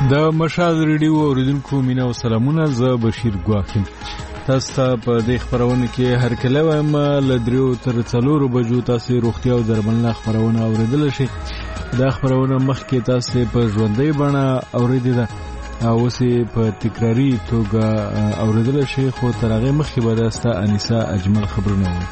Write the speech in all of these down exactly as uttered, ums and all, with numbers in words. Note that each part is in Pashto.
د مشال ریډیو اوریدونکو مینا او سلامونه، زه بشیر ګواکیم. تاسو ته په دې خبرونه کې هر کله وایم ل دریو تر څلورو بجو تاسو روغتیا او درملنه خبرونه اوریدل شي. دا خبرونه مخکې تاسو په ژوندۍ بڼه اوریدل او اوسې په تکراری توګه اوریدل شي، خو تر هغه مخکې به تاسو انیسا اجمل خبرونه وو.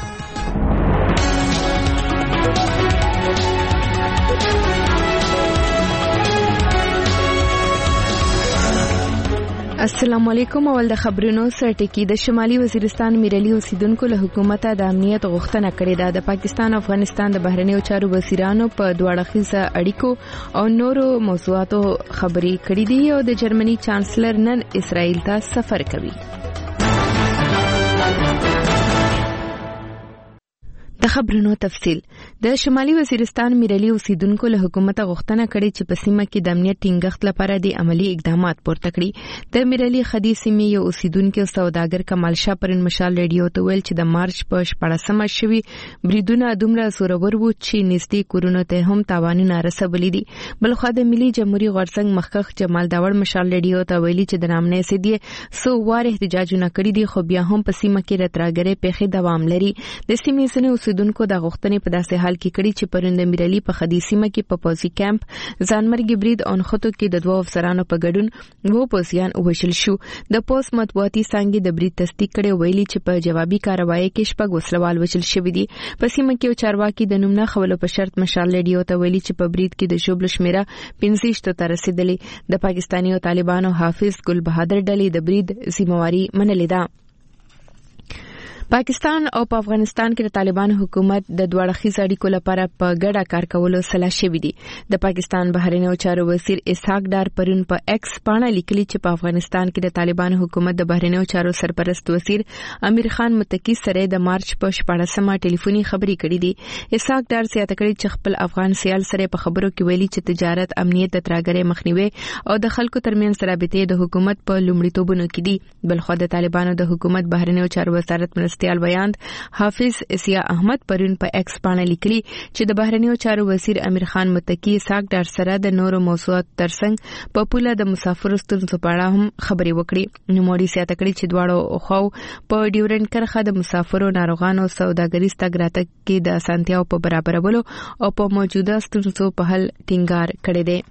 السلام علیکم. اول د خبرونو سرټکی. د شمالي وزیرستان میرلی اوسیدونکو له حکومت د امنیت غوښتنه کړې ده. د پاکستان او افغانستان د بهرنیو چارو وزیرانو په دواړه خیزه اړیکو او نورو موضوعاتو خبرې کړې دي او د جرمني چانسلر نن اسرائیل ته سفر کوي. د خبرونو تفصیل. د شمالي وزیرستان میرلی اوسیدونکو له حکومت غوښتنه کړې چې په سیمه کې د امنیت ټینګښت لپاره د عملی اقدامات پورته کړي. د میرلی خدي سیمې یو اوسیدونکو سوداګر کمال شاه پرن مشال ریډیو ته ویل چې د مارچ په شپږمه شوي بریدونه دومره زورور وو چې نږدې کورونو ته هم تاوانونه رسولي دي. بلخو د ملي جمهوریت غورځنګ مخکښ جمال داور مشال ریډیو ته ویلي چې د نامنې سدي سو وار احتجاجونه کړي دي، خو بیا هم په سیمه کې راتراګره پیخي دوام لري. د سیمې سنې اوسیدونکو د غوښتنې په داسې حال کې کړي چې پرند میرلی په خدي سیمه کې په پوزي کیمپ ځانمرګي برید اونخته کې د دوه افسرانو په ګډون وو پوزیان وشل شو. د پوس مطبوعاتي څنګه د برید تصدیق کړي، ویلي چې په جوابي کاروایی کې شپږ وسلوال وشل شوی دي. په سیمه کې چارواکي د نوم نه خولو په شرط مشال ریډیو ته ویلي چې په برید کې د شوبل شمیره پنځه ته رسیدلې. د پاکستاني او طالبانو حافظ ګل بهادر ډلې د برید ذمہواری منلې ده. پاکستان او په افغانستان کې د طالبانو حکومت د دوه اړخیز اړیکو لپاره په ګډه کار کولو سلا شوی دی. د پاکستان بهرنیو چارو وزیر اسحاق ډار پرون په ایکس باندې لیکلي چې په افغانستان کې د طالبانو حکومت د بهرنیو چارو سرپرست وزیر امیر خان متقی سره د مارچ په شپږمه ټلیفوني خبرې کړې دي. اسحاق ډار زیاته کړي چې خپل افغان سیال سره په خبرو کې ویلي چې تجارت، امنیت، د تراګرې مخنیوي او د خلکو ترمنځ رابطې د حکومت په لومړیتوبونو کې دي. بلخو د طالبانو د حکومت بهرنیو چارو وزارت مرستيال بیان حافظ اسیا احمد پرون په ایکس باندې لیکلي چې د بهرنیو چارو وزیر امیر خان متقی اسحاق ډار سره د نورو موضوعات ترڅنګ په پوله د مسافرو ستونزو په اړه هم خبرې وکړي. نوموړي زیاته کړي چې دواړو خو په ډیورنډ کرښه د مسافرو، ناروغانو، سوداګریز تګ راتګ کې د اسانتیاو په برابرولو او په موجوده ستونزو په حل ټینګار کړی دی.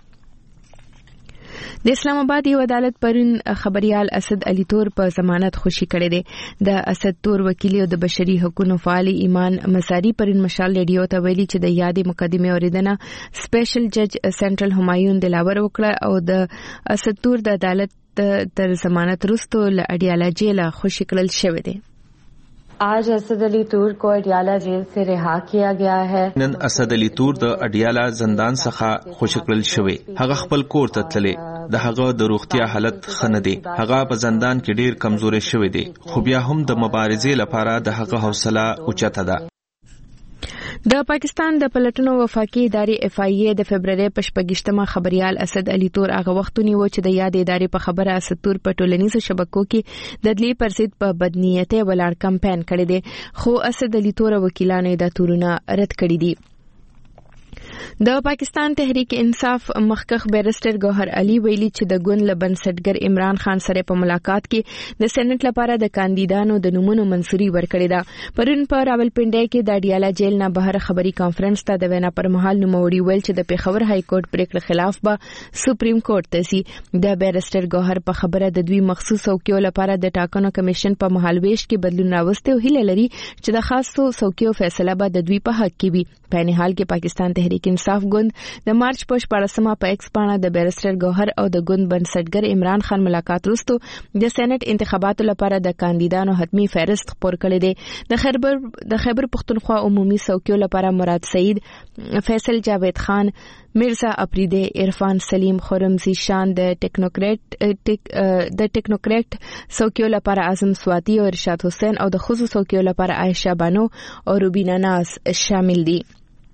د اسلام آباد یو عدالت پرون خبريال اسد علي تور په ضمانت خوشي کړی دی. د اسد تور وکیل او د بشري حقوقو فعال ایمان مساری پرون مشال ریډیو ته ویلي چې د یادې مقدمه اوریدنه سپیشل جج سنټرل همایون دلاور وکړه او د اسد تور د عدالت تر ضمانت وروسته له اډیاله جیل خوشي کړل شوی دی. आज असद अली तूर को अडियाला जेल से रिहा किया गया है. नन Asad Ali Toor د اډیالا زندان څخه خوشکړل شوی. هغه خپل کور ته تللی. د هغه د روغتیا حالت خنه دی. هغه په زندان کې ډیر کمزوري شوی دی، خو بیا هم د مبارزې لپاره د هغه حوصله اوچته ده. د پاکستان د پلټنو وفاقي ادارې اف آی ای د February په شپږمه خبريال اسد علي تور هغه وختونی و چې د یاد ادارې په خبره اسد تور په ټولنیزو شبکو کې د دلی پر ضد په بدنیته ولاړ کمپاین کړی دی، خو اسد علي تور وکیلانو د تورونه رد کړی دي. د پاکستان تحریک انصاف مخکښ بیرسټر ګوهر علي ویلي چې د ګوند له بنسټګر عمران خان سره په ملاقات کې د سېنات لپاره د کاندیدانو د نومونو منځوري ورکړې ده. پرون په راولپنډي کې د ډیالا جیل نه بهر خبري کانفرنس ته د وینا پر مهال نوموړي ویل چې د پیښور های کورټ پریکړې خلاف به سپریم کورټ ته ځي. د بیرسټر ګوهر په خبره د دوی مخصوص څوکیو لپاره د ټاکنو کمیشن په مهالويش کې بدلون راوستي او هیله لري چې د خاصو څوکیو فیصله به د دوی په حق کې وي. په نه حال کې پاکستان تحریک انصاف ګوند د مارچ په شپږمه په ایکس باندې د بیرسټر ګوهر او د ګوند بنسټګر عمران خان ملاقات وروسته د سېنات انتخاباتو لپاره د کاندیدانو حتمی فهرست خپور کړی دی. د خیبر د خیبر پختونخوا عمومي څوکیو لپاره مراد سعید، فیصل جاوید خان، مرزا اپریدی، عرفان سلیم، خرم زیشان، د ټیکنوکریټ د ټیکنوکریټ څوکیو لپاره اعظم سواتی او ارشاد حسین او د خصوصي څوکیو لپاره عائشہ بانو او روبینا ناز شامل دي.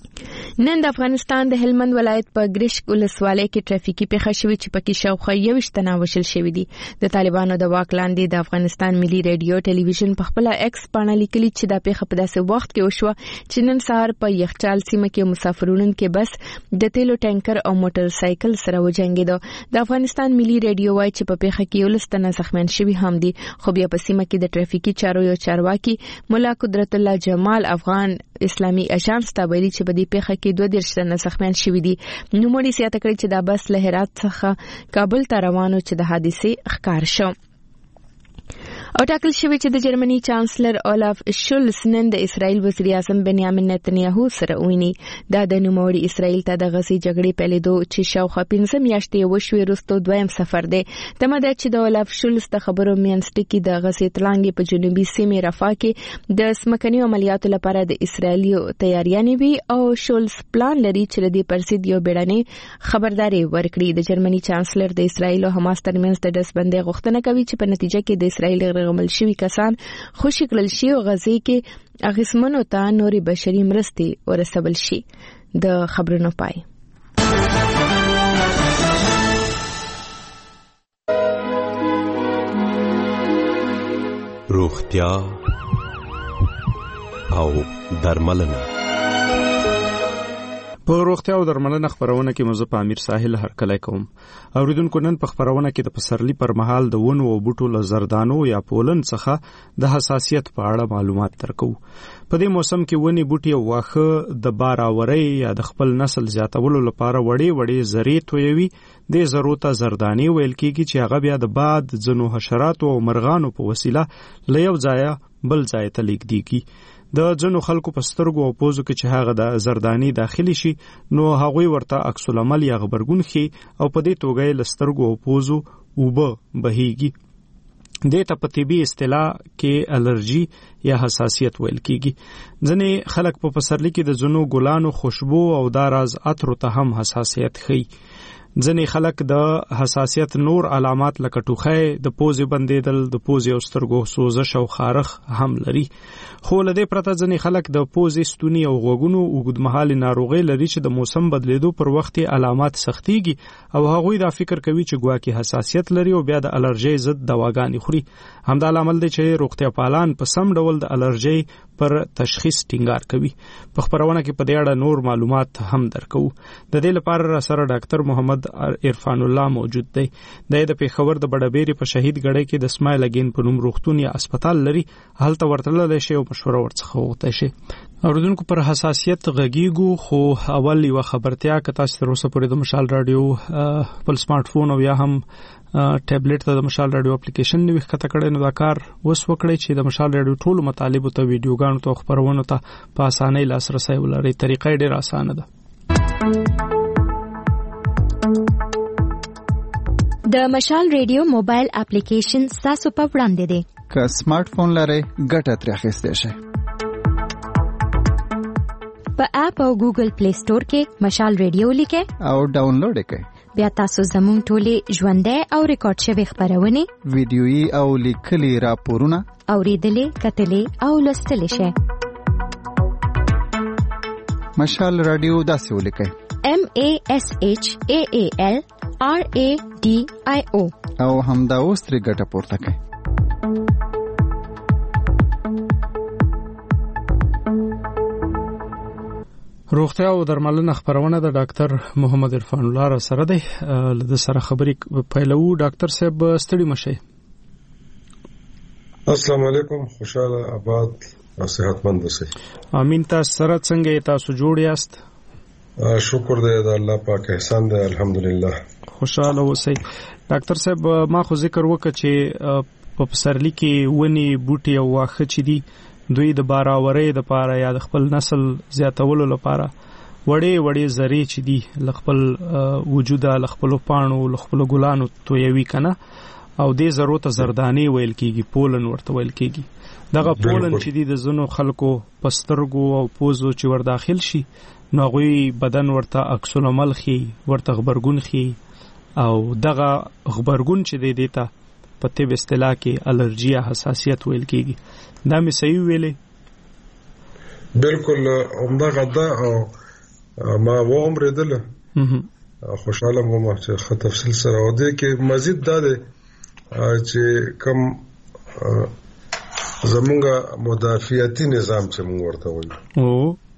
نن د افغانستان د هلمند ولایت په ګریشک ولسوالۍ کې ټرافیکي پیښه شوې چې پکې شاوخوا یوویشت تنه وژل شوي دي. د طالبانو د واک لاندې د افغانستان ملي ریډیو ټلویزیون په خپل ایکس باندې لیکلي چې دا پیښه په داسې وخت کې وشوه چې نن سهار په یخچال سیمه کې مسافرونو کې بس د تیلو ټانکر او موټر سایکل سره وجنګیدو. د افغانستان ملي ریډیو وايي چې په پیښه کې یولس تنه زخمیان شوي هم دي. خو بیا په سیمه کې د ټرافیکي چارو یو چارواکي مولا قدرت الله جمال افغان اسلامي اژانس ته ویلي چې په دې پیښه کې دوه دیرش تنه زخمیان شوي دي. نوموړي زیاته کړې چې دا بس له هرات څخه کابل ته روانو چې د حادثې ښکار شو. او ټاکل شوی چې د جرمني چانسلر اولاف شولز نن د اسرائیل وزیر اعظم بنیامین نتنیاهو سره ویني. دا د نوموړي اسرائیل ته د غزي جګړې پیلېدو چې شاوخوا پنځه میاشتې وشوې وروسته دویم سفر دی. تمه ده چې د اولاف شولز د خبرو میانسټکي د غزي تلانګې په جنوبي سیمې رفاه کې د سمکني عملیاتو لپاره د اسرائیلو تیاریانې وي او شولز پلان لري چې د پرسید یو بیړنۍ خبرداري ورکړي. د جرمني چانسلر د اسرائیل او حماس ترمنځ د دسبندۍ غوښتنه کوي چې په نتیجه کې د اسرائیل غمل شوی کسان خوشی کړل شي او غزي کې اغیسمنو ته نوري بشري مرستې ورسول شي. د خبرونو پای. روغتیا او درملنه. په روغتیا او درملنه خبرونه کې مزه په امیر ساحل هرکلی کوم. اوریدونکو نن په خبرونه کې د پسرلی پر مهال د ونو او بوټو له زردانو یا پولن څخه د حساسیت په اړه معلومات درکو. په دې موسم کې ونی بوټي او واخه د باراوري یا د خپل نسل زیاتولو لپاره وړي وړي زری تویوي. د زرو ته زردانی ویل کېږي چې هغه بیا د باد ځنو حشراتو او مرغانو په وسیله له یو ځایه بل ځای ته لیږديږي. د ځنو خلکو په سترګو او پوزو کې چې هغه د زردانی داخلي شي نو هغوی ورته عکس العمل یا غبرګون خي او په دې توګه له سترګو او پوزو اوبه بهيږي. د ته په طبي اصطلاح کې الرجي یا حساسیت ویل کېږي. ځنې خلک په پسرلی کې د ځنو ګلانو خوشبو او داراز عطر ته هم حساسیت خي. ځنې خلک د حساسیت نور علامات لکه ټوخی، د پوزې بندیدل، د پوزې او سترګو سوزش او خارخ هم لري. خو له دې پرته ځنې خلک د پوزې، ستوني او غوږونو اوږدمهالې ناروغۍ لري چې د موسم بدلیدو پر وخت علامات سختيږي او هغوی دا فکر کوي چې ګواکې حساسیت لري او بیا د الرجي ضد دواګانې خوري. همدا لامل دی چې روغتیا پالان په سم ډول د الرجي پر تشخیص ټینګار کوي. په خبرونه کې په دې اړه نور معلومات هم درکو. د دې لپاره سره ډاکټر محمد عرفان الله موجود دی. د پیښور د بډبېری په شهید ګړی کې د اسماعیل اگین په نوم روغتون یا هسپتال لري. هلته ورتللی شي او مشوره ورڅخه وغوښتای شي. اوریدونکو پر حساسیت غږیږو، خو اول یو خبرتیا که تاسو تر اوسه پورې د مشال رادیو خپل سمارټ فون او یا هم ټابلیټ ته د مشال رادیو اپلیکیشن نوې ښکته کړئ نو دا کار وس وکړئ چې د مشال رادیو ټولو مطالبو ته، ویډیوګانو ته، خبرونو ته په اسانۍ لاسرسی ولرئ. طریقه یې ډېره اسانه ده. د مشال رادیو موبایل اپلیکیشن تاسو په وړاندې دی. که سمارټ فون لرئ ګټه ترې اخیستی شئ. په اپ او ګوګل پلی سٹور کې مشال رادیو لیکئ او ډاونلوډ یې کړئ. بیا تاسو زموږ ټولې ژوندۍ او ریکارډ شوي خبرونه، ویډیويي او لیکلي راپورونه اوریدلې، کتلې او لوستلی شئ. مشال رادیو داسې ولیکئ: M A S H A A L R A D I O او همدا اوس ترې ګټه پورته کړئ. روغتیا او درملنه خبرونه د ډاکټر محمد عرفان الله را سره دی. له سره خبرې پیلو. ډاکټر صاحب ستړي مشه. السلام علیکم، خوشاله آباد او صحتمند اوسئ. امین. تاسو سره څنګه تاسو جوړ یاست؟ شکر دی د الله پاک احسان دی، الحمدلله. خوشاله اوسئ. ډاکټر صاحب ما خو ذکر وکړ چې په پسرلی کې ونی بوټي او واخه چي دي دوی د باراوري د پاره یا د خپل نسل زیاتولو لپاره وړې وړې زری چې دي ل خپل وجوده ل خپل پانو ل خپل ګلانو تویوي کنه او دې زرو ته زردانی ویل کیږي، پولن ورته ویل کیږي. دغه پولن چې دي د زنو خلکو پسترګو او پوزو چې ور داخل شي نو غوي بدن ورته عکس العمل خي، ورته خبرګون خي او دغه خبرګون چې دی دیتا په طب اصطلاح کې الرجي یا حساسیت ویل کیږي. دا مې صحیح ویلې؟ بالکل عمده غدا او ما و عمر دل خوشاله وم چې خه تفصیل سره او دې کې مزید دا دی چې کم زمونږه مدافعتي نظام چې موږ ورته وایو او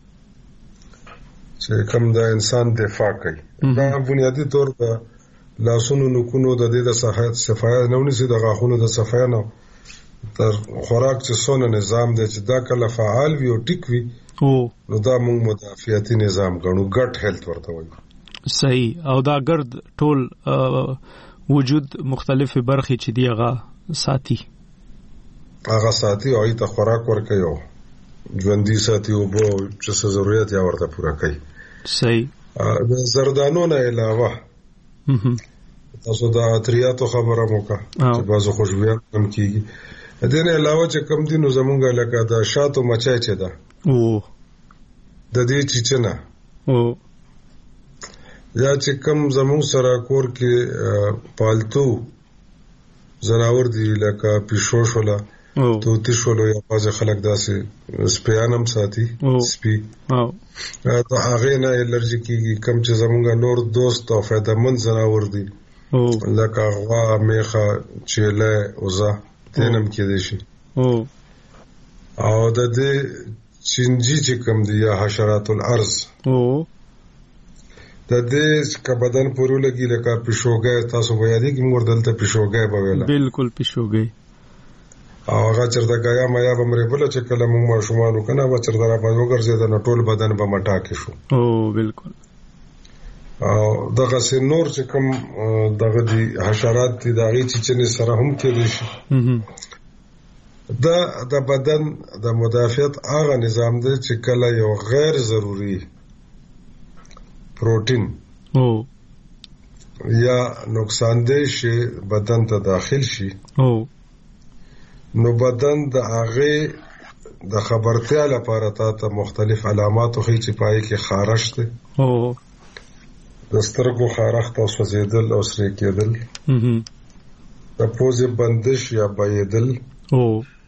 چې کم د انسان دفاع کوي دا بنیادی طور په لاسونو نکونو د دې د صحت صفایه نه ونیسي د غاښونو د صفایه نه تر خوراک چې څونه نظام دی چې دا کله فعال وي او ټیک وي نو دا موږ مدافعتي نظام ګڼو ګټ هیلث ورته وایو صحیح او دا ګرد ټول وجود مختلفه برخې چې دی هغه ساتي هغه ساتي او ای ته خوراک ورکوي او ژوندۍ ساتي او بو چې څه ضرورت یا ورته پوره کوي صحیح د زردانو نه علاوه تاسو دا اتریاتو خبره موکا چې بازو خوشبویان هم کیږي د دې نه علاوه چې کم دي نو زمونږه لکه دا شاتو مچای چې ده او د دې چیچنه او یا چې کم زمون سره کور کې پالتو زناور دي لکه پیشو شولا توتی شولو یا باز خلک داسې سپیانم ساتي سپی او دا هغه نه الرجی کیږي کم چې زمونږه نور دوست او فائدمن زناور دي لکه غوا میخه چيله اوزه تنم کې دي شي او او د دې چنجي چې کم دي یا حشرات الارض او د دې که بدن پورو لګي لکه پښوګه تاسو وایي دي چې موږ دلته پښوګه به ویلا بالکل پښوګه او هغه چرته غیا میا به مری بل چې کله موږ ماشومان وکنه به چرته را باندې وګرځي د ټول بدن به مټا کې شو او بالکل او دغه نور چې کوم دغه دي حشرات دي دغه چې نه سره هم کې دي شي دا د بدن د مدافعت هغه نظام دی چې کله یو غیر ضروری پروتین او یا نقصان دہ شي بدن ته داخل شي او نو بدن د هغه د خبرتیا لپاره ته مختلف علامات خو چې پای کې خارش ده او د سترګو خارښت او سوځیدل او سره کېدل د پوزې بندش یا بایدل او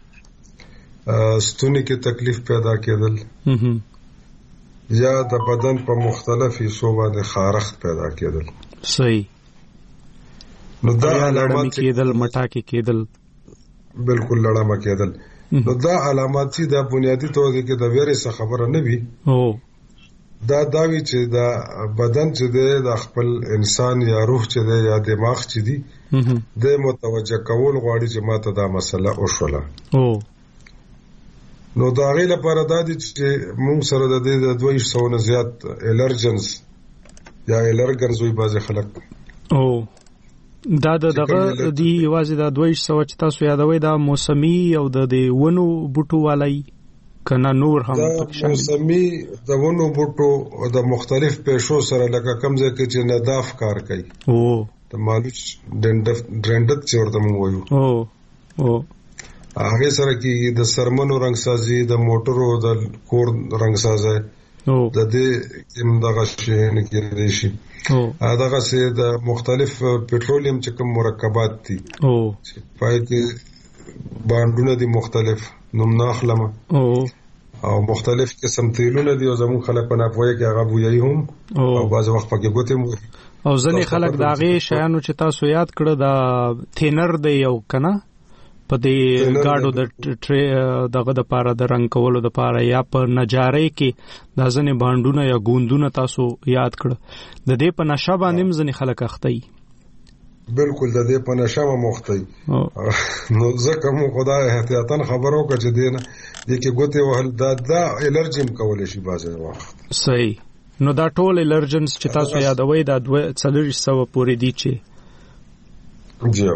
ستوني کې تکلیف پیدا کېدل یا د بدن په مختلفي حصو باندې خارښت پیدا کېدل صحیح نو دا علامات کېدل مټا کې کېدل بالکل لړامه کېدل نو دا علامات چې د بنیادی توګه کې د ویروس خبره نه وي او دا داوی چې دا بدن چې د خپل انسان یا روح چې د یا دماغ چې دی د متوجه کول غواړي چې ماته دا مسله او شوله او نو دا غي لپاره د دې چې موږ سره د دې د دوه سو نه زیات الرجنز یا الرګنز وي بعض خلک او دا دغه دی واځي دا دوه سو چې تاسو یادوي دا موسمي او د ونو بوټو والای کنا نور هم پکښه موسمي د ونو بوټو او د مختلف پېښو سره لکه کمزې کې چې نداف کار کوي او د مالوچ ډندف ډندت چې ورته موږ وایو او او هغه سره کې د سرمنو رنگ سازي د موټرو د کور رنگ سازي او د دې کوم دغه شي نه کېږي شي او دغه سه د مختلف پټرولیم چې کوم مرکبات دي او پای کې باندونه دي مختلف نوم ناخلمه او او مختلف قسم تیلونه دي او زمون خلک په ناپوهه کې هغه بویي هم او بعض وخت پکې ګوتې مو او ځنې خلک داغه شیانو چې تاسو یاد کړه دا تھینر دی یو کنه په دې گاډو د دغه د پاره د رنگ کولو د پاره یا په نجارې کې د ځنې باندونه یا ګوندونه تاسو یاد کړه د دې په نشه باندې ځنې خلک اخته بالکل د دې په نشه مخته نو ځکه مو خدای احتیاطاً خبرو کړ چې دینه د کې ګوتې وهل دا دا الرجیم کول شي بازه وخت صحیح نو دا ټول الرجنز چې تاسو یادوي دا دوه څلور سو پورې دي چې جی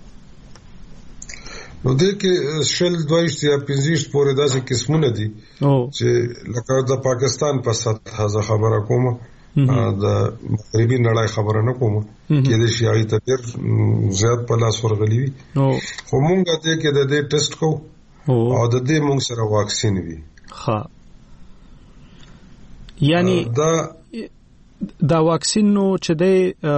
نو دې کې شل دویشت یا پنځیشت پورې داسې قسمونه دي چې لکه د پاکستان په سطح خبره کومه د مغربي نړۍ خبره نه کومه کې د شیعي ته ډېر زیات په لاس ورغلي وي خو مونږ دې کې د دې ټیسټ کو او د دې مونږ سره واکسین وي ها یعنی دا دا واکسین نو چې د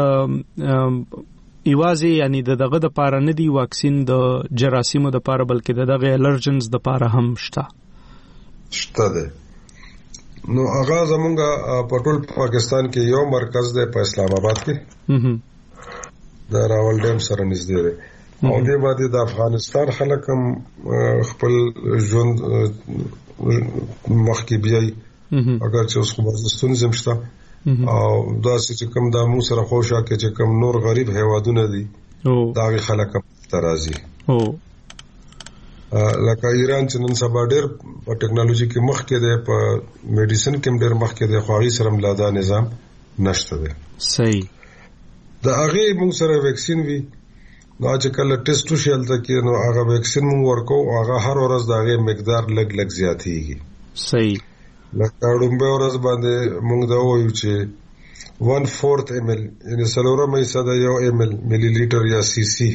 ایوازي یعنی دغه د پاره نه دی واکسین د جراثیمو د پاره بلکې دغه الرجنز د پاره هم شته شته ده نو هغه زمونږ په ټول پاکستان کې یو مرکز دی په اسلام آباد کې د راول ډیم سره نږدې دی او دې باندې د افغانستان خلک هم خپل ژوند مخکې بیایي اگر چې اوس خو ستونزې هم شته او داسې چې کوم دا موږ سره خوشا کې چې کوم نور غریب هیوادونه دي دا هغې خلک هم ته راځي لکه ایران چې نن سبا ډېر په ټکنالوژي کې مخکې دی په میډیسن کې هم ډېر مخکې دی خو هغې سره هم لا دا نظام نشته دی صحیح د هغې موږ سره ویکسین وي نو چې کله ټیسټ وشي هلته کې نو هغه ویکسین موږ ورکوو هغه هر ورځ د هغې مقدار لږ لږ زیاتېږي صحیح لکه ډومبۍ ورځ باندې موږ دا ووایو چې ون فورت ایم ایل یعنې څلورمه حصه د یو ایم ایل ملي لیټر یا سی سی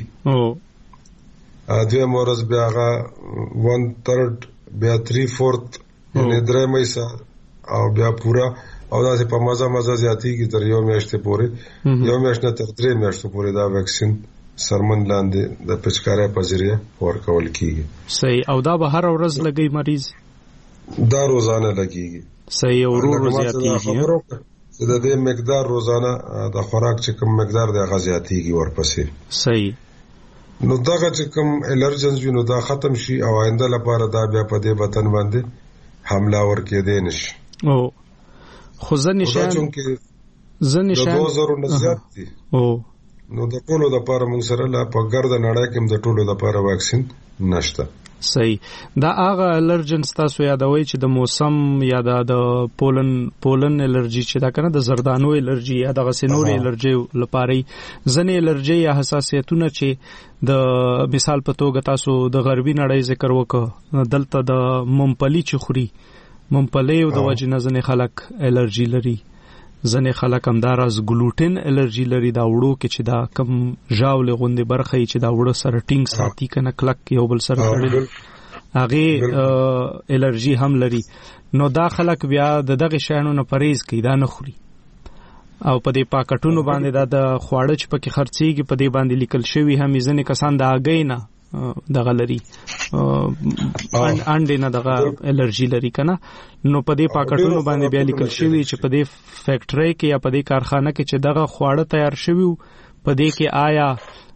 دویم ورځ بیا هغه ون تھرډ بیا تھری فورت یعنې درېیمه حصه او بیا پوره او داسې په مزه مزه زیاتېږي تر یو میاشتې پورې یو میاشت نه تر درې میاشتو پورې دا ویکسین سرمن لاندې د پچکارۍ په ذریعه ورکول کېږي صحیح او دا به هره ورځ لګي مریض دا روزانه لګېږي صحیح او ورو ورو زیاتېږي د دې مقدار روزانه د خوراک چې کوم مقدار دی هغه زیاتېږي ورپسې صحیح نو دغه چې کوم الرجنز وي نو دا ختم شي او آینده لپاره دا بیا په دې وطن باندې حمله ورکېدی نه شي او خو زه نشان زه نشان د دوه زرو نه زیات دي او نو د ټولو لپاره موږ سره لا په ګرده نړۍ کې د ټولو لپاره واکسین نشته صحیح دا هغه الرجنز تاسو یادوي چې د موسم یا د پولن پولن الرجی چې دا کنه د زردانو الرجی یا د غسنور الرجی لپاره ځنې الرجی یا حساسیتونه چې د مثال په توګه تاسو د غربي نړۍ ذکر وکړ دلته د ممپلی چې خوري ممپلی او د وجه نه ځنې خلک الرجی لري ځنې خلک همداراز ګلوټین الرجی لري دا وړو کې چې دا کم ژاولې غوندې برخه چې دا وړو سره ټینګ ساتي کنه کلک یو بل سره تړلي هغه الرجی هم لري نو دا خلک بیا د دغه شیانو نه پرهیز کوي دا نه خوري او په دې پاکټونو باندې دا د خواړه چې پکې خرڅيږي په دې باندې لیکل شوی هم ځنې کسان دا اگې نه دغه لري انډې نه دغه الرجی لري کنه نو په دې پاکټونو باندې بیا لیکل شوی چې په دې فیکټری کې یا په دې کارخانه کې چې دغه خواړه تیار شوی په دې کې آیا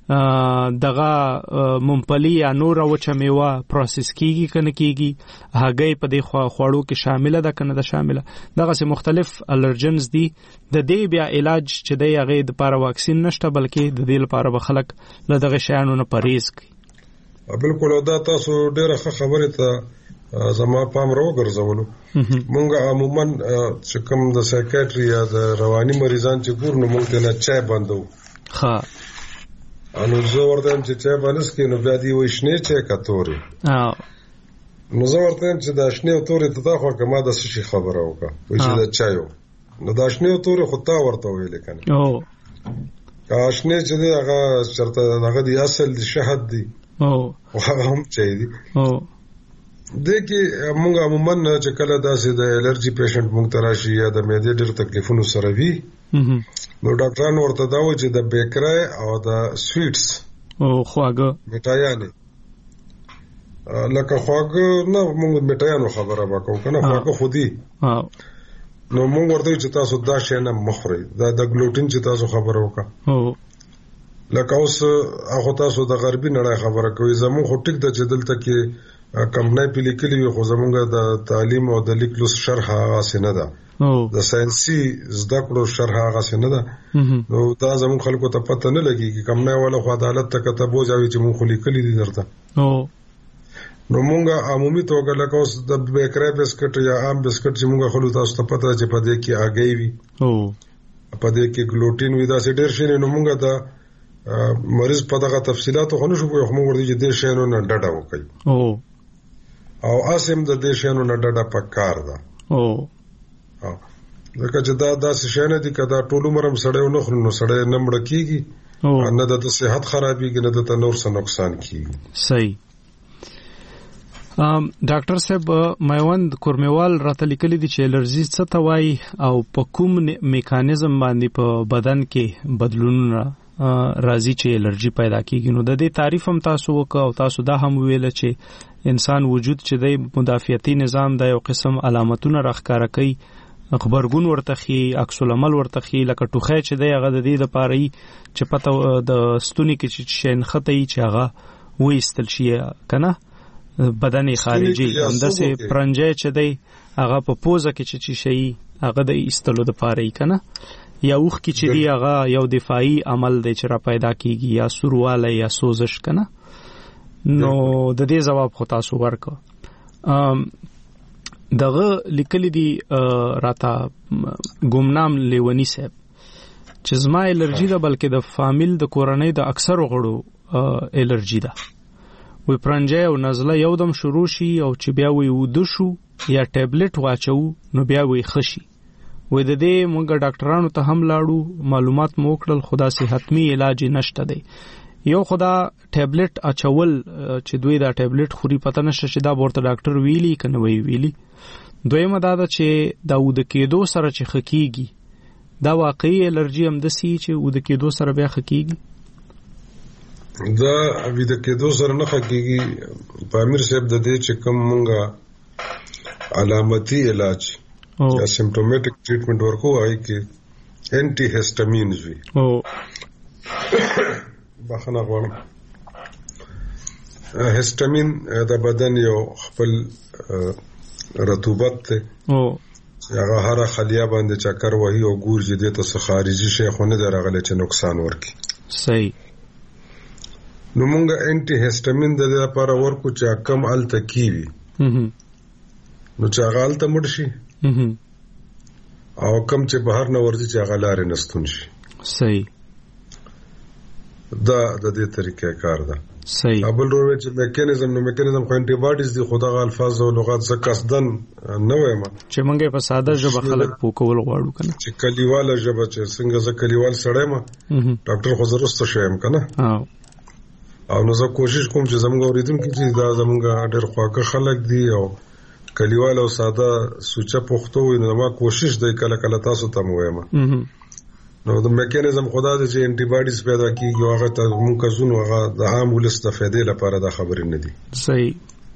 دغه ممپلی یا نور وچه میوه پروسس کیږي کنه کیږي هغه په دې خواړو کې شامله ده کنه ده شامله دغه سه مختلف الرجنز دي د دې بیا علاج چې د هغه د لپاره واکسین نشته بلکې د دې لپاره به خلک له دغه شیانو نه پرهیز کوي بالکل دا تاسو ډیره ښه خبره ته زما پام راوګرځولو مونږ عموما چې کوم د سایکیاتري یا د رواني مریضان چې ګور نو مونږ ته نه چای بندو ها انو زه ورته چې چای بنس کې نو بیا دی وښنه چای کتوري اه نو زه ورته چې د شنه توري ته تا خو کما د شي خبره وکړه وای چې د چایو نو د شنه توري خو تا ورته ویل کنه او آشنه چې هغه چرته هغه دی اصل دی شهد دی او هغه هم چای دی او دغه موږ عموما چې کله داسې د الرجی پیشنټ موږ تراشي یا د معدې ډېر تکلیفونو سره وي نو ډاکټران ورته دا وایي چې د بیکری او د سویټس او خواږه میټایانې لکه خواږه نه موږ میټایانو خبره وکړو کنه خواږه خودي نو موږ ورته چې تاسو دا شی نه مخوري دا د ګلوټین چې تاسو خبره وکړه او لکه اوس هغه تاسو د غربي نړۍ خبره کوي زموږ خو ټیک د چې دلته کې کمپنۍ په لیکلي وي خو زموږ د تعلیم او د لیکلو شرح هغه څه نه ده د ساينسي زده کړو شرح هغه څه نه ده نو دا زموږ خلکو ته پته نه لګي کمپنۍ ولا خو عدالت ته کتابو ځاوي چې موږ خو لیکلي دي درته او نو موږ عمومي توګه لکه اوس د بیکری بسکټ یا عام بسکټ چې موږ خلکو تاسو ته پته چې په دې کې اگې وي او په دې کې ګلوټین وي دا څه ډېر شي نو موږ دا مریض په دغه تفصيلات خو نه شو کوو موږ ورته دې شینو نه ډډه وکړي او او اسیم د دې شینو نه ډډه پکار ده او لکه چې دا داسې شینه دي کدا ټول عمرم سړیو نه خوري نو سړی نه مړ کیږي نه د صحت خرابېږي نه د نور څه نقصان کیږي صحیح ام ډاکټر صاحب مېوند کورمیوال راته لیکلي دي چې الرجی څه ته وایي او په کوم میکانیزم باندې په بدن کې بدلونونه راځي چې الرجی پیدا کیږي نو د دې تعریف هم تاسو وکاو تاسو دا هم ویل چې انسان وجود چې د مدافعتي نظام د یو قسم علامتونه راښکاره کوي، خبرګون ورته خي، عکس العمل ورته خي، لکه ټوخی چې دی هغه د دې دپاره یي چې پته د ستوني کې چې شی نښته یي چې هغه وایستل شي که نه بدن خارجي. همداسې پرنجی چې دی هغه په پوزه کې چې چې شي هغه د ایستلو دپاره یي که نه. یا اوښکې چې دی هغه یو دفاعي عمل دی چې را پیدا کیږي، یا سوروالی یا سوزش که نه. نو د دې جواب خو تاسو ورکړه. دغه لیکلی دی راته ګمنام لیونی صاحب چې زما الرجی ده، بلکې د فامیل د کورنۍ د اکثرو غړو الرجی ده. وی پرنجی او نزله یو دم شروع شي او چې بیا وی وده شو یا ټابلیټ واچو نو بیا وی خشي. وی د دې موږ ډاکټرانو ته هم لاړو، معلومات مو وکړل، خو داسې حتمي علاج نشته دی. یو خدا ټابلیټ اچول چې دوی دا ټابلیټ خوري پته نشته چې دا ورته ډاکټر ویلي که نه وی ویلي. دویمه دا ده چې دا وده کېدو سره چې ښه کېږي دا واقعي الرجي همداسې چې وده کېدو سره بیا ښه کېږي؟ دا وده کېدو سره نه ښه کېږي په امیر صاحب. د دې چې کوم مونږه علامتي علاج یا سیمپټومیټک ټریټمنټ ورکو هغه کې انټي هیسټامینز وي. بخښنه غواړم. هیسټامین د بدن یو خپل رطوبت ته هغه هر خلیه باندې چکر وهي او ګور چې دې ته خارجي شي خو نه درغله چې نقصان ورکي. صحیح. نو مونږه انټي هیسټامین د دې لپاره ورکو چې کم الته کیوي نو چې هغه الته مړ شي او کم چې بهر نه ورځي چې هغه لارې نستون شي. صحیح. دا د دې طریقې کار ده. صحیح. ابل روي چې میکانیزم نو میکانیزم خو انټي باډیز دي، خو دغه الفاظ او لغات څخه قصدن نه وایم چې مونږه په ساده ژبه خلک پوکول غواړو کنه، چې کلیواله ژبه چې څنګه ز کلیوال سړی ما ډاکټر خو زروست شوم کنه. او نو زه کوشش کوم چې زموږ اوریدونکو چې دا زموږ ډېر خواږه خلک دي او کلیوال او ساده سوچه پښتو وي، نو ما کوشش دی کله کله تاسو ته وایم. نو د میکانیزم خدا د چې انټي باډیز پیدا کیږي هغه ته موږ کزونو هغه د عام ولس د فائدې لپاره دا خبرې نه دي. صحیح.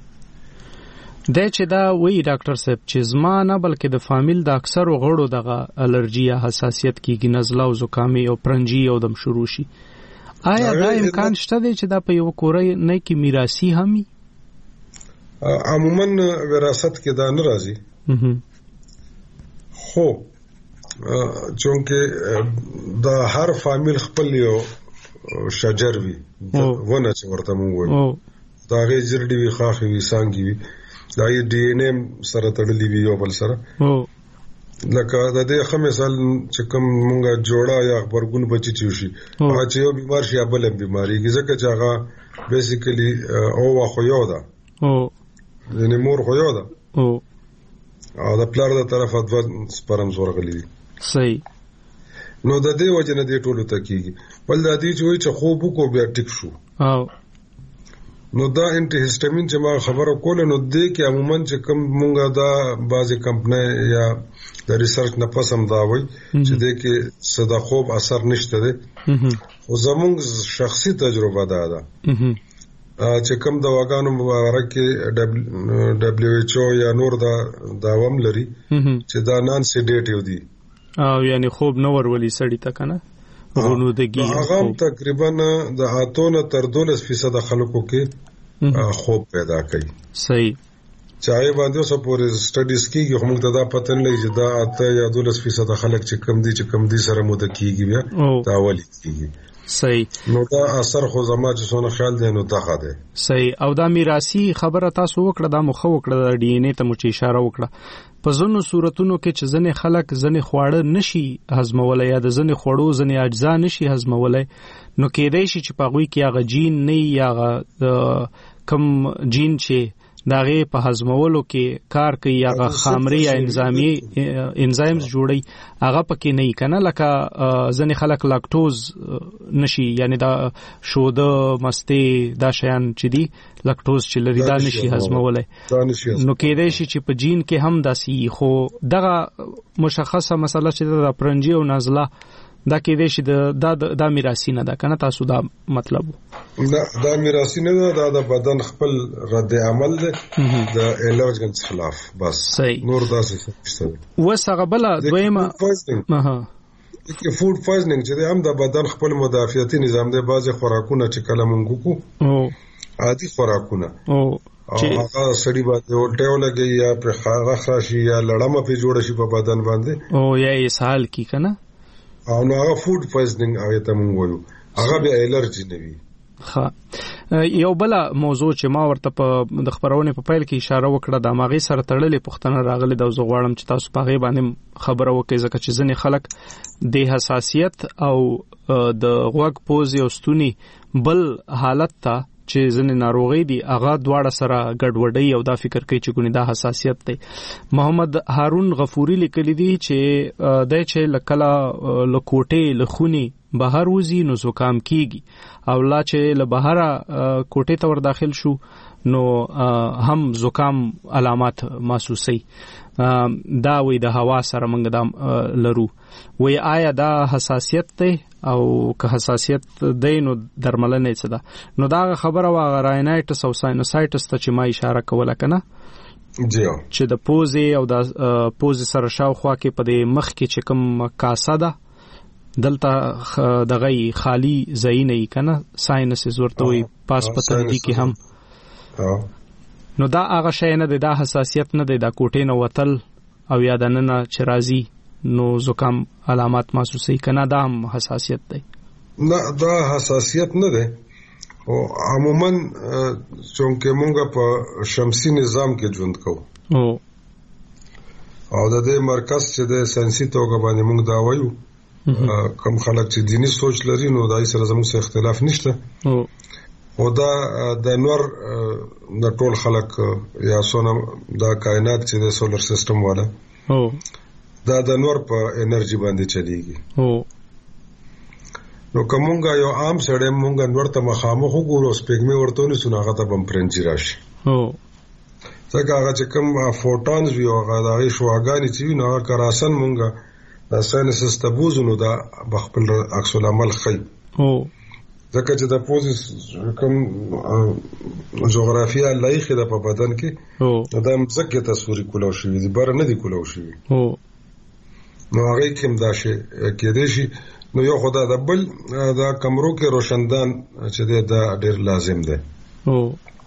د چې دا وی ډاکټر صاحب چې زما نه بلکې د فامیل د اکثرو غړو دغه الرجی یا حساسیت کیږي، نزله او زکامي او پرنجي او دم شروع شي. آیا دا امکان شته دی چې دا په یو کورنۍ نه کې میراثي هم وي؟ عموما وراثت کې دا نه راځي، خو چونکه دا هر فامیل خپل یو شجر وي ونه چې ورته مونږ وایو، دا غي جرډي وي، خاخي وي، سانګي وي، دا یې ډي ان ایم سره تړلي وي یو بل سره. لکه د دې ښه مثال چې کوم مونږه جوړه یا خبرګون بچی چې شي هغه چې یو بیمار شي یا بل بیماری کې، ځکه چې هغه بیسیکلی او واخو یو ده یعنی مور خو یو ده او د پلار د طرفه د سپرم زور غلي. صحیح. نو د دې وجه نه دې ټولو ته کیږي. بل د دې چې وایي چې خوب وکړو بیا ټیک شو، نو دا انټي هیسټامین چې ما خبره کوله نو دې کې عموما چې کوم مونږه دا بعضې کمپنۍ یا د ریسرچ نه پس هم دا وایي چې دې کې صدا خوب اثر نشته دی، خو زمونږ شخصي تجربه دا ده چې کوم دواګانو مبارک کې ډبلیو ایچ او یا نور دا داوم لري چې دا نان سیډیټیو دي او یعنی خوب نو ورولي سړی ته کنه غنودګي. هغه تقریبا د اتونه تر دولس فیصد خلکو کې خوب پیدا کوي. صحیح. چای باندې اوسه پورې سټډیز کیږي، خو موږ ته دا پته نه لګي چې دا اته یا دولس فیصد خلک چې کم دي چې کم دي سره مو د کیږي بیا دا ولي کیږي. صحیح. نو دا اثر خو زما چې څونه خیال دی نو دغه دی. صحیح. او دا میراثي خبره تاسو وکړه، دا مخه وکړه د ډي ان اے ته مو چې اشاره وکړه. په ځینو صورتونو کې چې ځنې خلک ځنې خواړه نشي هضمولای یا د ځنې خوړو ځنې اجزا نشي هضمولای، نو کېدای شي چې په هغوی کې هغه جین نه یا هغه کم جین چې د هغې په هضمولو کې کار کوي، هغه خامري یا انزایمي انزایمز جوړوي، هغه پکې نه وي که نه. لکه ځینې خلک لاکټوز نشي، یعنی دا شوده مستې دا شیان چې دي لاکټوز چې لري دا نشي هضمولای، نو کېدای شي چې په جین کې هم داسې. خو دغه مشخصه مسله چې د پرنجي او نزله دا کېدای شي دا دا میراثي نه ده که نه، تاسو دا مطلب دا د میراثي نه ده، دا د بدن خپل رد عمل ده د الرجنز خلاف بس. نور داسې څه وسغه بل دویمه ها کې فود پویزنینګ چې هم د بدن خپل مدافعتي نظام دی. بعضی خوراکونه چې کله مونږ کو او عادي خوراکونه او هغه سړی باندې ولټه ولګي یا پر خاغه خراشي یا لړمه په جوړ شي په بدن باندې او یا اسهال کی کنه او نو هغه فود پویزنینګ هغه ته مونږ وایو، هغه به الرجی نه وي. ها یو بل موضوع چې ما ورته په د خبرونه په پیل کې اشاره وکړه د ماغي سره تړلې پښتنه راغلي د زغواړم چې تاسو په غي باندې خبره وکړئ ځکه چې ځنې خلک د حساسیت او د غوږ پوزي او ستوني بل حالت ته چې ځنې ناروغي دي هغه دواړه سره ګډوډي او دا فکر کوي چې ګونی دا حساسیت دی. محمد هارون غفوري لیکلی دی چې د چې لکلا لکوټه لخونی بهر وزي نو زکام کیږي او لا چې له بهره کوټه ته ور داخل شو نو هم زکام علامات محسوسي. دا وې د هوا سره موږ دا لرو وې آیا دا حساسیت دی او که حساسیت دی نو درملنه څه ده؟ نو دا خبره وا راینایټس او ساینوسایټس ته چې ما اشاره کوله کنه جی چې د پوزي او د پوزي سره شاوخوا کې په د مخ کې چې کوم کاسه ده دلته دغه خالی ځای نه کنه ساينس ورته وي پاس پتندي کې هم نو دا هغه شی نه دی، دا حساسیت نه دی، دا کوټې نه وتل او یادنه چې راځي نو زکام علامات محسوسي کنه دا هم حساسیت دی. نه دا حساسیت نه دی او عموما چونکه مونږ په شمسي نظام کې ژوند کوو او او د دې مرکز چې د ساينسي توګه باندې مونږ دا وایو کم خلک چې دینی سوچ لري نو دای سره زموږ سره اختلاف نشته او دا د نور د ټول خلک یا سونه دا کائنات چې د سولر سیستم والا او دا د نور په انرژي باندې چلیږي او نو کومګه یو عام سړی مونږ نور ته مخامخ وګورو سپېګمې ورته نه سناغه ته بم پرنجي راشي او څنګه هغه چې کوم فوټونز وی هغه د شواګانی چې نو کراسن مونږ دا ساينس استبوزونو دا بخپل عکس العمل خي او ځکه چې د پوزي کوم جغرافیا لایخه د په بدن کې او دا مزګه تصویر کولو شوی دي بار نه دی کولو شوی او نو هغه کوم دا شي کې دي شي نو یو خدای د بل دا کمرو کې روشندان چې دا ډیر لازم ده او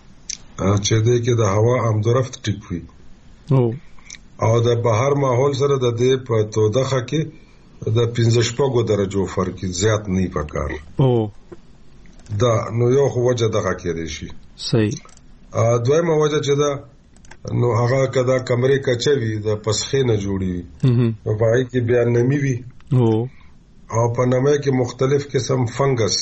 چې دې کې د هوا امدرفت ټیک وي او او د بهر ماحول سره د دې په تودخه کې د پنځه شپږو درجو فرق زیات نه پکار او دا نو یو خو وجه دغه کې دي شي صحیح. ا دویمه وجه چې دا نو هغه کدا کمرې کچوي د پسخې نه جوړي او پای کې بیا نمی وي او او په نمه کې مختلف قسم فنګس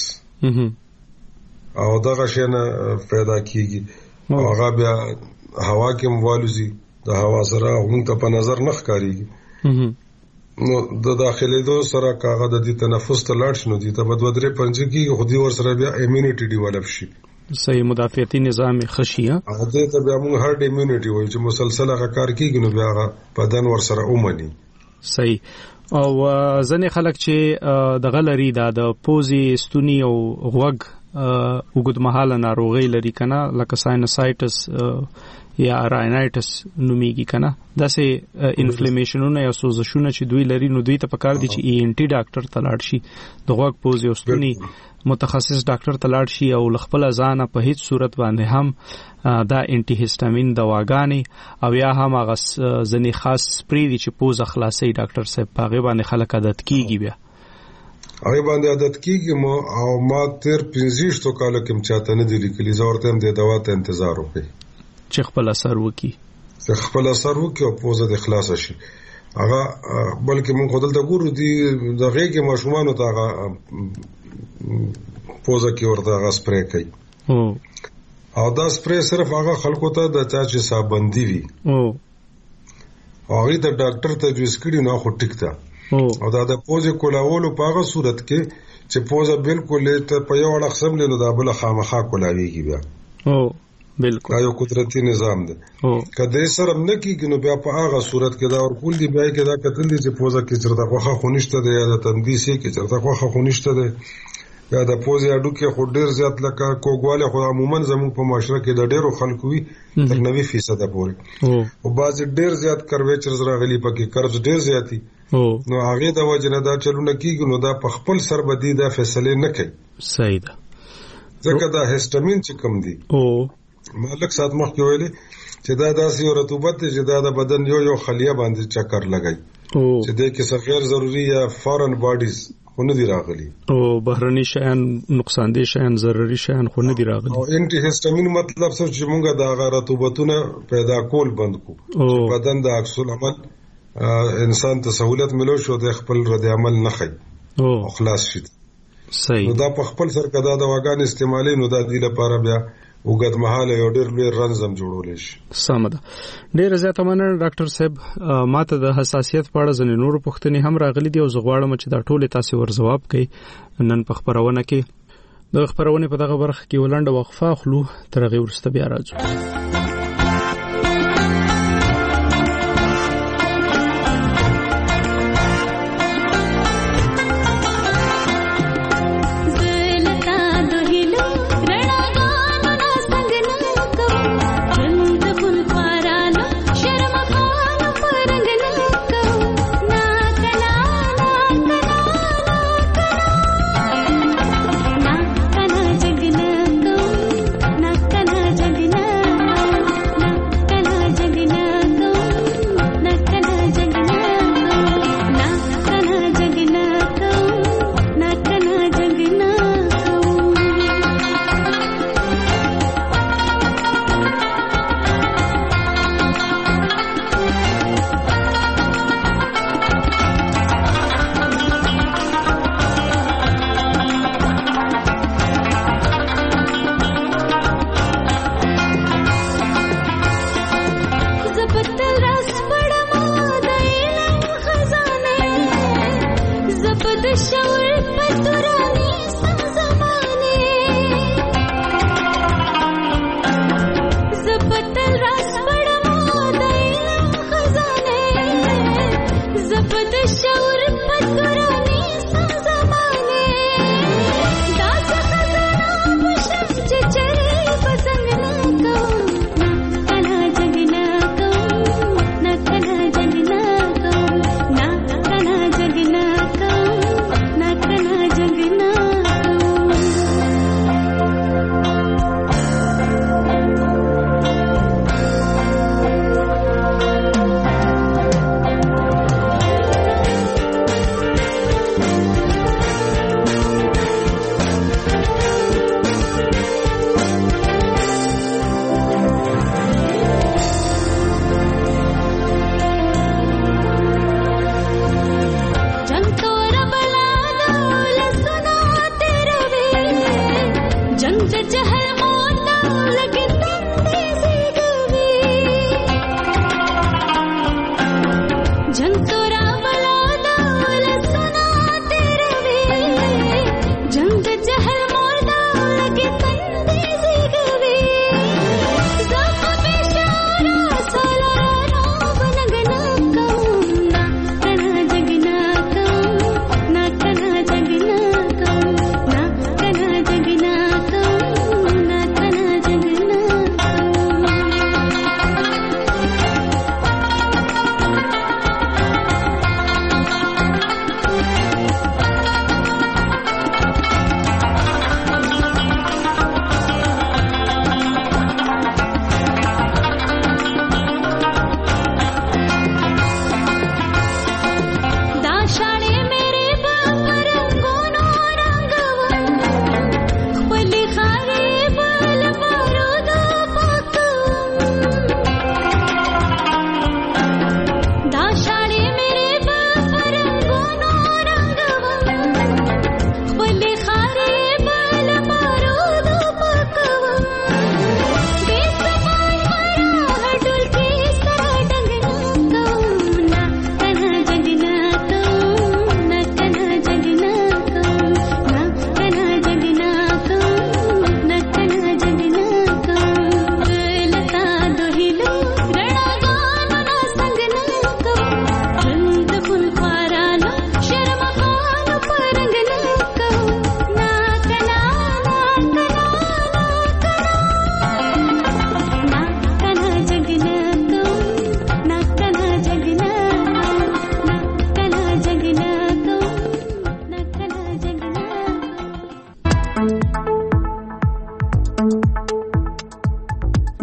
او دغه شی نه پیدا کیږي هغه بیا هوا کې موالوزي د هوا سره موږ ته په نظر نه ښکاریږي نو د داخلي دو سره کاغه د دې تنفس ته لاړ شنو دي ته بد ودرې پنځه کې خودي ور سره بیا ایمونټي ډیولپ شي صحیح مدافعتي نظام خشيه هغه ته بیا موږ هرډ ایمونټي وایي چې مسلسل هغه کار کوي نو بیا هغه بدن ور سره اومني صحیح. او ځنې خلک چې د غلري د پوزي ستوني او غوږ وګدمحاله ناروغي لري کنه لکه ساينوسایټس یا راینایټس نومیږي کنه داسې انفلیمیشنونه یا سوزشونه چې دوی لري نو دوی ته پکار دي چې ای ان ټي ډاکټر ته لاړ شي د غوږ پوزي او ستوني متخصص ډاکټر ته لاړ شي او خپل ځان په هیڅ صورت باندې هم دا انټي هیسټامین دواګانې او یا هم هغه ځنې خاص سپری دي چې پوزه خلاصي ډاکټر صاحب پاغه باندې خلک عادت کیږي بیا هغه باندې عادت کیږي مو او ما تیر پنځه شتو کال کې چاته نه دی لیکلي زورته هم د دوا ته انتظار وکړي چې خپل اثر وکي چې خپل اثر وکي او پوزه د خلاص شي هغه بلکې مونږ خدل ته ګورو دي دغه کې ماشومان ته هغه پوزه کې ورته هغه سپری کوي او او دا سپری صرف هغه خلکو ته د چا چې صابندي وي او هغه د ډاکټر ته جوړ کړي نو خو ټیک ده او دا د پوزه کولاولو په هغه صورت کې چې پوزه بالکل ته په یو اړه قسم له دا بل خامخا کولاویږي بیا او بالکل دا یو قدرتي نظام دی کله سره نه کیږي نو بیا په هغه صورت کې دا ورکول دی بیا کې دا کتل دي چې پوزه کې چرته خوخه خونشته دی یا د تندي سي کې چرته خوخه خونشته دی یا د پوزې اډو کې خو ډیر زیات لکه کوګواله خو عموما زموږ په معاشره کې د ډیرو خلکو وي تر نوي فیصد پورې او بعض ډیر زیات کرویچرز راغلي پکې قرض ډیر زیاتی نو هغه د وجه نه دا چلونه کیږي نو دا په خپل سر بدی دا فیصله نه کوي. صحیح ده. ځکه دا هیستامین چې کم دی او مالک سات مخ کې ویلي چې دا داسې یو رطوبت دی چې دا د بدن یو یو خلیه باندې چکر لګای چې د کې غیر ضروري یا فورن باډیز خو نه دی راغلي او بهرني شیان نقصان دي شیان ضروري شیان خو نه دی راغلي. او انټي هیستامین مطلب څه چې مونږه د هغه رطوبتونه پیدا کول بند کو بدن د عکس العمل انسان ته سہولت ملو شو د خپل رد عمل نه خي او خلاص شي. صحیح. نو دا په خپل سر کدا د واګان استعمالي نو دا دی لپاره بیا وګد مهاله یو ډېر لوی رنځم جوړول شي. سم ده. ډېر زیاته مننه ډاکټر صاحب. ماته د حساسیت په اړه ځنې نور پوښتنې هم راغلي دي او زه غواړم چې دا ټول تاسو ور جواب کړئ نن په خبرونه کې. د خبرونه په دغه برخه کې ولنډه وقفه اخلو تر هغه وروسته بیا راځو.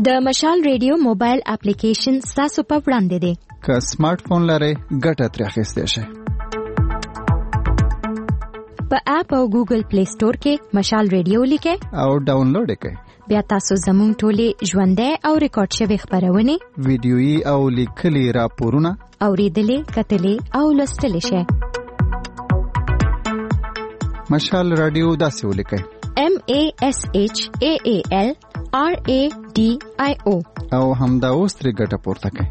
د مشال ریډیو موبایل اپلیکیشن تاسو په وړاندې دی. که سمارټ فون لرئ ګټه ترې اخیستی شئ. په اپ او ګوګل پلی سٹور کې مشال ریډیو لیکئ او ډاونلوډ یې کړئ. بیا تاسو زموږ ټولې ژوندۍ او ریکارډ شوې خبرونه، ویډیويي او لیکلي راپورونه اورېدلې، کتلې او لوستلې شئ. مشال رادیو داسې ولیکئ: M A S H A A L R A D I O او همدا اوس ترې ګټه پورته کړئ.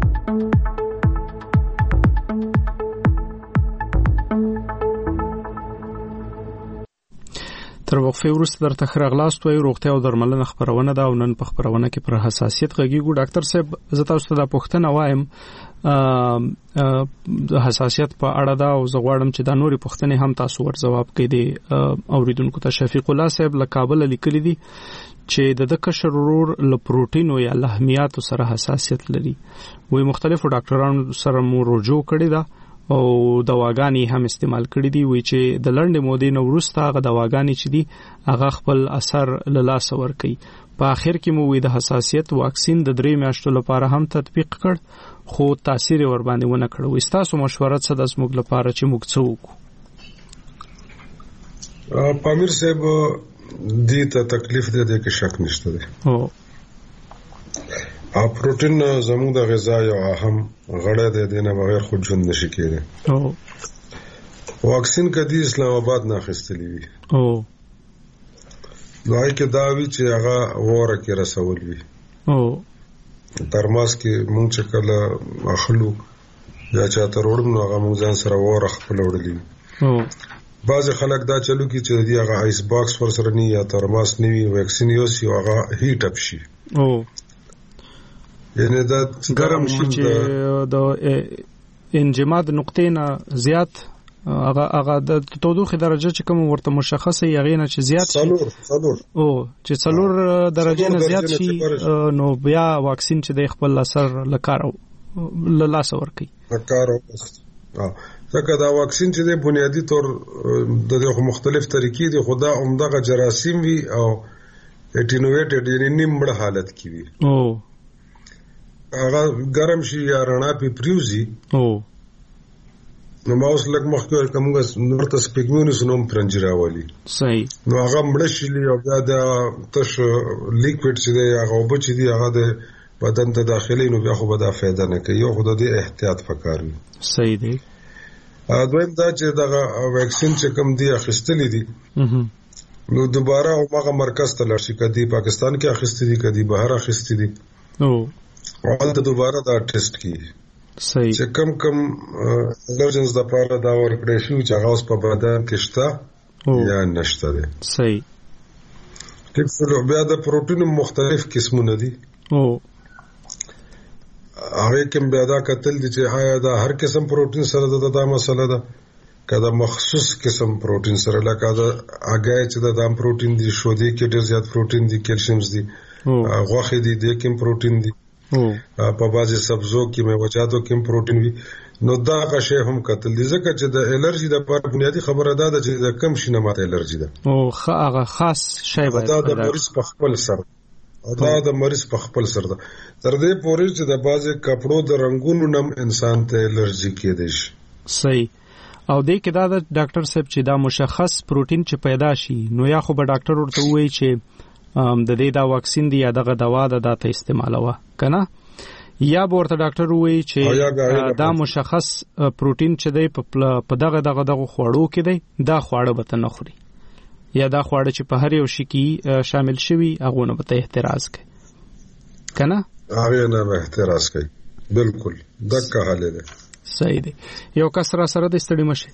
تر وقفه وروسته درته خراغلاست وای روغتیا او درملنه خبرونه دا او نن په خبرونه کې پر حساسیت غږیږو. ډاکټر صاحب زه تاسو ته د پوښتنه وایم د حساسیت په اړه دا او زه غواړم چې دا نوري پوښتنې هم تاسو ور جواب کړئ. د اوریدونکو ته شفیق الله صاحب له کابل لیکلي دي چې د کشر ورور له پروتین او یا لحمیات سره حساسیت لري. وای مختلفو ډاکټرانو سره مو رجوع کړی دا او دواګانی هم استعمال کړی دي. وی چې د لړندې مودې نو وروسته هغه دواګانی چې دي هغه خپل اثر له لاس ور کوي. په اخر کې مو وی د حساسیت واکسین د درې میاشتو لپاره هم تطبیق کړ خو تاثیر ور باندې ونه کړ. وي تاسو مشوره څه د زموږ لپاره چې موږ څه وکړو؟ پامیر صاحب دې ته تکلیف دې دې کې شک نشته دی. او ا پروتین زموږ د غذا یو اهم غړی دی، دینه بغیر خود ژوند نشي کېدی. او واکسین کدي اسلام آباد نه اخیستلی وي. او دوی کې دا وی چې هغه وره کې رسول وي. او ترماس کې مونږ چې کله اخلو یا چا ته وړم نو هغه مونږ ځان سره وره خپل وړلی. او بعض خلک دا چلو کې چې دی هغه آیس باکس ور سره نه یا ترماس نه وي واکسین یو سی هغه هیټ اپ شي. او یعنی دا ګرم شي چې د انجماد نقطې نه زیات هغه هغه د تودوخه درجه چې کوم ورته مشخصه یې نه چې زیات څلور څلور او چې څلور درجه نه زیات شي نو بیا واکسین چې د خپل اثر لکارو له لاس ور کوي. لکارو ځکه دا واکسین چې د بنیادی طور د مختلف طریقې دي خدا عمدغه جراثیم وي او اټینویټډ یعنی نیمړه حالت کې وي. او هغه ګرم شي یا رڼا په پریوزي. او نو ماوس لګ مخکې کومه نورته سپیګمونس نوم پرنجراولي. صحیح. نو هغه مړ شي او بیا د تش لیکوډ چې دی هغه وب چې دی هغه د بدن ته داخلي نو بیا خو به دا فایده نه کوي. یو خو د احتیاط پکار وي. صحیح دی. دویم دا چې دا واکسین چې کوم دی اخیستلې دي نو دوباره هغه مرکز ته لړشي کدي پاکستان کې اخیستې دي کدي بهر اخیستې دي. او او د دوباره دا ټیسټ کی. صحیح. چې کم کم الرجنز د پاره دا ورکړې شو چې هغه اوس په بدن کې شته یا نشته دي. صحیح. ټیک څه بیا د پروتین مختلف قسمونه دي. او هغه کوم بیا دا کتل دي چې آیا دا هر قسم پروتین سره د دا مسله ده کدا مخصوص قسم پروتین سره لکه دا هغه چې د دام پروتین دي شو دي کې ډېر زیات پروتین دي کیلشیمز دي غوښه دي د کوم پروتین دي په بازي سبزو کې میوه‌جاتو کې پروتین وي. نو دا غشي هم کتل دي ځکه چې د الرجی د پر بنیادی خبره ده چې د کم شینه ماته الرجی ده. او هغه خاص شی به دا د مریض په خپل سر دا د مریض په خپل سر ده. تر دې پورې چې د بازي کپړو د رنگونو نم انسان ته الرجی کېدې شي. صحیح. او دې کې دا د ډاکټر صاحب چې دا مشخص پروتین چې پیدا شي نو یا خو به ډاکټر ورته وایي چې د دې دا واکسین دی یا دغه دوا د داته استعمالوه کنه یا ورته ډاکټر وایي چې دا مشخص پروتین چې دی په دغه دغه دغه خوړو کې دی دا خواړه به ته نه خوري یا دا خواړه چې په هر یو شي کې شامل شوي هغه نه به ته احتراز کوي کنه هغه نه به احتراز کوي. بالکل دغه حال دی. صحیح دی. یو کس را سره د استړي مشه.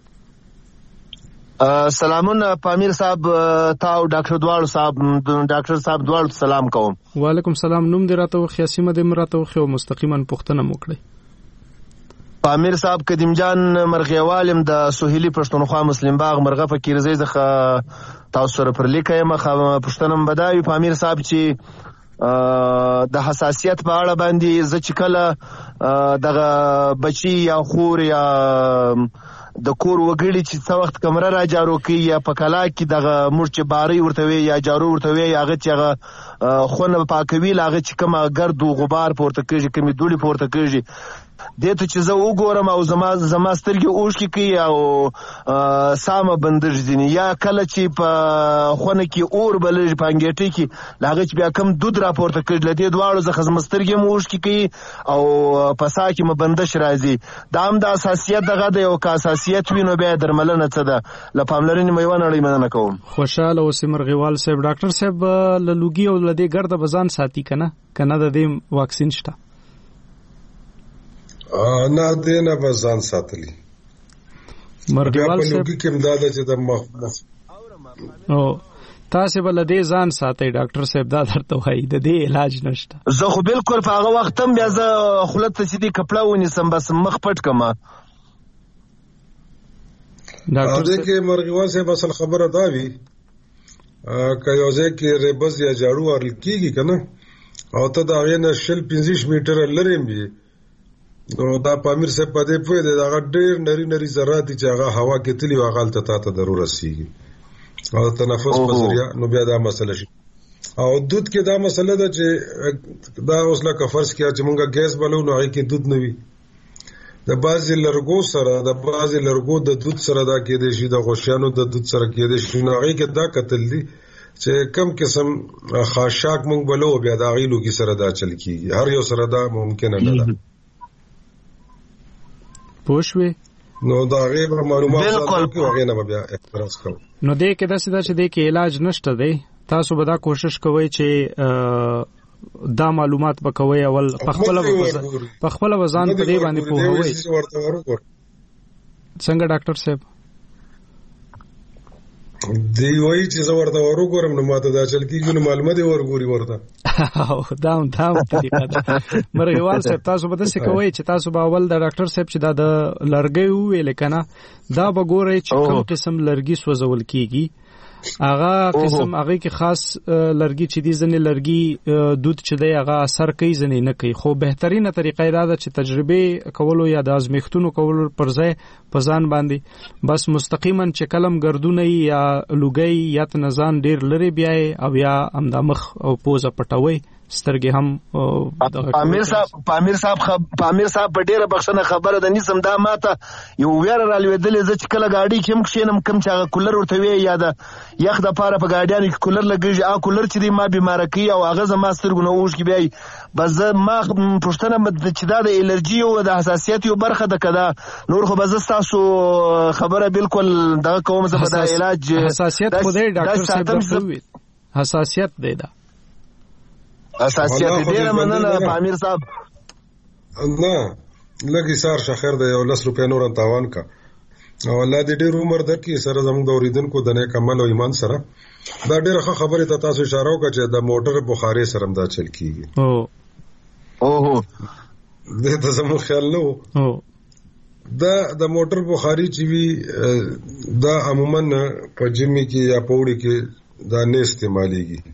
سلامونه پامیر صاحب تا او ډاکټر دوالو صاحب ډاکټر صاحب دوالو سلام کوم. وعلیکم سلام. نوم دې راته خیاسیمه دې مراته خو مستقیما پښتنه موکړي. پامیر صاحب قدیم جان مرغیوالم د سهیلی پښتونخوا مسلم باغ مرغه فقیر زی زخه تاسو سره پر لیکه مخه پښتنم بدایي پامیر صاحب چې د حساسیت په اړه باندې ز چې کله دغه بچي یا خور یا د کور وګړي چې څو وخت کمره را جارو کوي یا په کلا کې دغه مرچ باری ورته وي یا جارو ورته وي هغه چې هغه خونه پاکوي هغه چې کوم ګرد او غبار پورته کیږي کومې دوړې پورته کیږي دته چې زه وګورم او زما زما سترګې اوښکې کوي او سامه بندر ځینی یا کله چې په خونه کې اور بلږي په انګیټي کې هغه چې بیا کم دود راپورته کړي لدې دواړو ځخه زما سترګې مو اوښکې کوي او په سا کې مبندش راځي دا هم د اساسیت دغه د یو کا اساسیت وینو بیا درملنه څه ده ل پاملرنې مې ونه اړې مننه کوم. خوشاله اوسې مرغیوال صاحب ډاکټر صاحب له لوګي او لدې ګرد بزان ساتي کنه کنه د دې واکسین شته نه دینه بزان ساتلی مرغیوال صاحب کې امداد چې د مخ او تاسو بل دې ځان ساتي ډاکټر صاحب دا درته وایي د دې علاج نشته. زه خو بالکل په هغه وخت هم بیا زه خلت ته سیدی کپڑا ونیسم بس مخ پټ کما ډاکټر صاحب کې مرغیوال صاحب اصل خبره دا وی که یو ځای کې ریبز یا جاړو ورل کیږي کنه او ته دا غینه شل پنځه میټر لري می نو دا پامیر صاحب په دې پوهه دی دا ډېر نری نری ذرات چې هغه هوا کې تلی واغال ته ته ضرورت سیږي او تنفس په ذریعہ نو بیا دا مسله شي او دود کې دا مسله ده چې دا اوس لکه فرض کیا چې مونږه ګیس بلو نو هغه کې دود نوي د بازي لرګو سره د بازي لرګو د دود سره دا کې دي شي د غوښانو د دود سره کې دي شي نو هغه کې دا قتل دي چې کم قسم خاشاک مونږ بلو بیا دا غیلو کې سره دا چل کیږي هر یو سره دا ممکن نه ده پوښوي نو دا غیر معلومات بالکل هغه نه بیا اعتراض کوم نو دې کې د سیده چې دې کې علاج نشته دی تاسو به دا کوشش کوئ چې دا معلومات وکوي اول پخپل پخپل وزن په دې باندې پوهوي څنګه ډاکټر صاحب دی وای چې زه ورته ورګورم نو ماته دا چل کیږي نو معلومات ورګوري ورته او دام دام طریقه ده مرغیوال صاحب تاسو به څه کوئ چې تاسو به اول د ډاکټر صاحب چې دا د لرګي ویل کنه دا به ګورئ چې کوم قسم لرګي سوځول کیږي هغه قسم هغه کې خاص لرګي چې دي ځنې لرګي دود چې دی هغه اثر کوي ځنې نه کوي خو بهترینه طریقه دا ده چې تجربه کولو یا د ازمیختونو کولو پر ځای په ځان باندې بس مستقیما چې کلم ګردونه یا لوګي یا تنزان ډیر لري بیاي او یا امدامخ او پوزه پټوي سترګې هم پامیر صاحب پامیر صاحب خب پامیر صاحب په ډیره بخښنه خبره ده نسم دا ماته یو ویره را لویدلې ز چې کله گاډي کې هم کښینم کم چې هغه کولر ورته وی یا د یخ د پاره په گاډیانو کې کولر لګیږي ا کولر چې دی ما بیمار کی او هغه زما سترګونه اوښ کی بیاي بس ما پښتنه چې دا د الرجی او د حساسیت یو برخه ده کده نور خو بز تاسو خبره بالکل دا کوم څه په علاج حساسیت خو دی ډاکټر صاحب حساسیت دی دا اساسیت ډیره مننه پامیر صاحب نه لګي سار شخر د یو لس روپیا نور تاوان کا او الله دې ډیر عمر درکې سره زموږ د اوریدونکو د نیک عمل او ایمان سره دا ډیره ښه خبره ته تاسو اشاره وکړه چې د موټر بخاري سره دا چل کیږي او اوه دې ته زموږ خیال نه وو دا د موټر بخاري چې وی دا عموما په جمی کې یا پوړی کې دا نه استعماليږي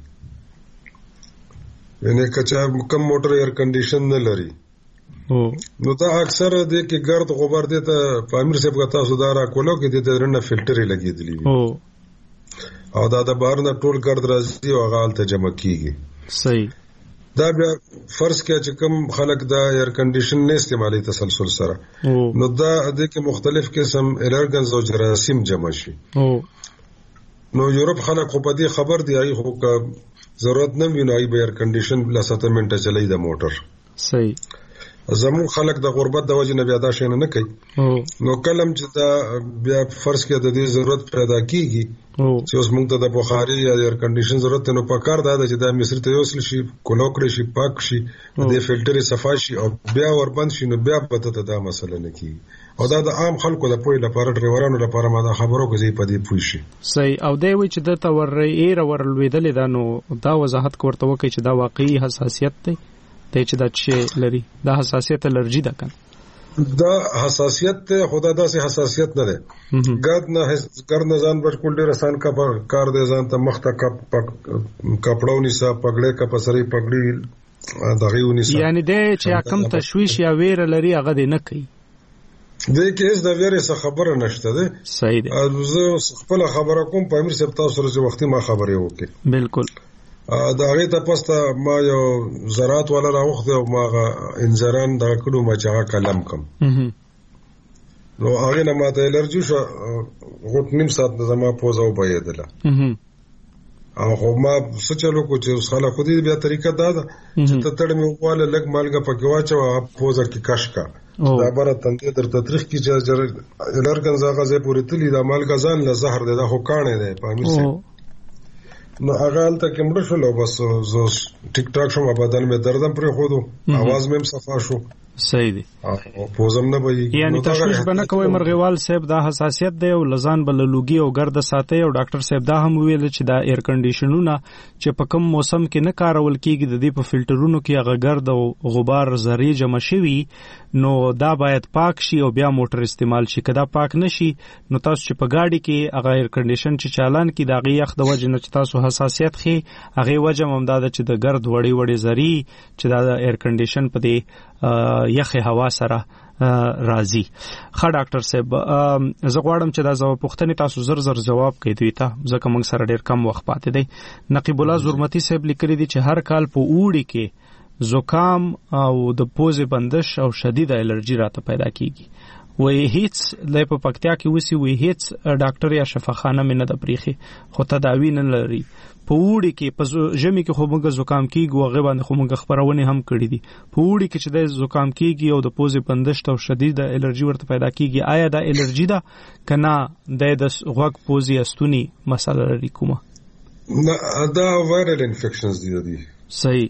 یعنی کچا کم موټر ایئر کنډیشن نه لري نو دا اکثر د کې ګرد غبار دي ته پامیر صاحب کا تاسو دارا کولو کې د درنه فلټر لګیدلی وي او دا د بهر نه ټول ګرد راځي او غال ته جمع کیږي صحیح دا بیا فرض کړه چې کم خلک دا ایئر کنډیشن نه استعمالي تسلسل سره نو دا د کې مختلف قسم الرجنز او جراثیم جمع شي نو یورپ خلک خو په دې خبر دی ای خو کا ضرورت نه ویني ای ایئر کنډیشن بل سات منټه چلای د موټر صحیح زمو خلک د غربت د وجه نه بیا دا شي نه کوي نو کلم چې دا بیا فرض کړه د دې ضرورت پیدا کیږي چې اوس موږ ته د بخاري یا ایئر کنډیشن ضرورت نو پکار دا چې دا مصر ته یوسل شي کولوکړي شي پاک شي د فلټر صفای شي او بیا وربند شي نو بیا پته ته دا مسله نه کیږي او دا د عام خلکو د پوی لپاره ډرایورانو لپاره ما دا خبرو کوي په دې پوي شي صحیح او دی وی چې د تور ایر ورلویدل دا نو دا وضاحت کوته وکي چې دا واقعي حساسیت دی ته چې دا چې لري دا حساسیت الرجی ده کنه دا حساسیت ته خدا داسې حساسیت نه ده ګد نه کر نه ځان بالکل ډیر آسان کا کار دی ځان ته مخته کپړو نسا پګړې کا پسري پګړې دغه ونیسا یعنی د چې کم تشویش یا ویر لري هغه دې نه کوي دې کې هیڅ د ویرې څه خبره نشته ده. صحیح ده. زه خپل خبره کوم په امیر صاحب تاسو سره وختي ما خبرې وکړې. بالکل. دا هغه ته پسته ما یو زراعت ولا راوخته او ما انجران د کلو ما چا کلم کم. نو هغه نه ماته الرجی شو غوټ نیم ساعت زما پوزاو بيدله. او خو ما سچلو کو چې خلا خو دې بیا طریقه دا ده چې ته تړ مې وواله لګ مالګه پکې واچو پوزر کې کش کا دا بره تندې در تاریخ کې چې لرګن زاغه زه پوری تلی دا مالګه ځان له زهر ده دا خو کانه ده په امیر سي. نو هغه الته کې مړ شو بس زه ټیک ټاک شوم بدن مې دردم پر خودو आवाज مې صفا شو. صحیح دی. او پوزم نه وي یعنی تشویش بنه کوي مرغوال صاحب دا حساسیت دی او لزان بل لوګي او ګرد ساتي او ډاکټر صاحب دا هم ویل چې دا ایر کنډیشنونه چې په کم موسم کې نه کارول کیږي د دې په فلټرونو کې هغه ګرد او غبار ذری جمع شوي نو دا باید پاک شي او بیا موټر استعمال شي. کدا پاک نشي نو تاسو چې په گاډي کې هغه ایر کنډیشن چې چالان کې دا غي یخ د وجه نه چې تاسو حساسیت خي هغه وجه هم دا چې د ګرد وړي وړي ذری چې دا ایر کنډیشن په دې یخه هوا سره راځي. ښه ډاکټر صاحب زه غواړم چې دا ځواب پوښتنې تاسو زر زر جواب کړئ دوی ته ځکه موږ سره ډیر کم وخت پاتې دی. نقیب الله زرمتی صاحب لیکلي دي چې هر کال په اوړي کې زکام او د پوزې بندش او شدید الرجی راته پیدا کیږي. وې هیڅ د په پکتیا کې وسی وې هیڅ ډاکټر یا شفاخانه مې نه د پریخي خو تداوی نه لري. په وړي کې په ژمي کې خو موږ زکام کیږي او غیبه خو موږ خبرونه هم کړې دي. په وړي کې چې د زکام کیږي او د پوزې بندش او شدید الرجی ورته پیدا کیږي آیا دا الرجی ده کنه د غوږ پوزې استونی مسله لري کومه؟ نه دا وایرل انفیکشنز دي دي. صحیح.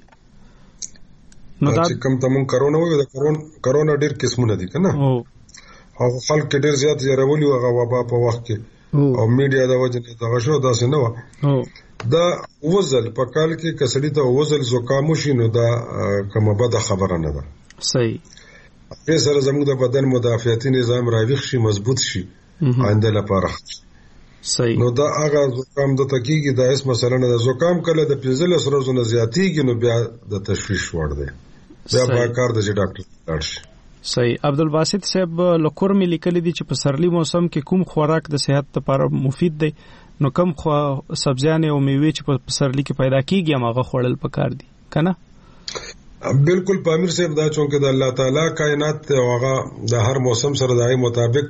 نو دا کوم ته مون کرونا وایو دا کرونا ډیر قسمونه دي کنه. او او خلک ډیر زیات یې هغه وبا په وخت کې او میډیا دا وجه ته غشو دا څه نه و. دا وزل په کال کې کسړی ته وزل زکام شي نو دا کومه بده خبره نه ده. صحیح. په سره زموږ د بدن مدافعتي نظام راويخ شي مضبوط شي آینده لپاره. صحیح. نو دا هغه زکام د تکیږي دا هیڅ مسله نه ده. زکام کله د پنځه ورځې نه زیاتیږي نو بیا د تشویش وړ دی. بیا به کار د ډاکټر لاړ شي. صحیح. عبدالباسط صاحب لکور مې لیکلي دي چې په سرلی موسم کې کوم خوراک د صحت لپاره مفید دی نو کم خو سبزیانه او میوه چې په سرلی کې پیدا کیږي هغه خوړل پکار دي کنه؟ بالکل پامیر صاحب دا چونکه د الله تعالی کائنات او هغه د هر موسم سره دای مطابق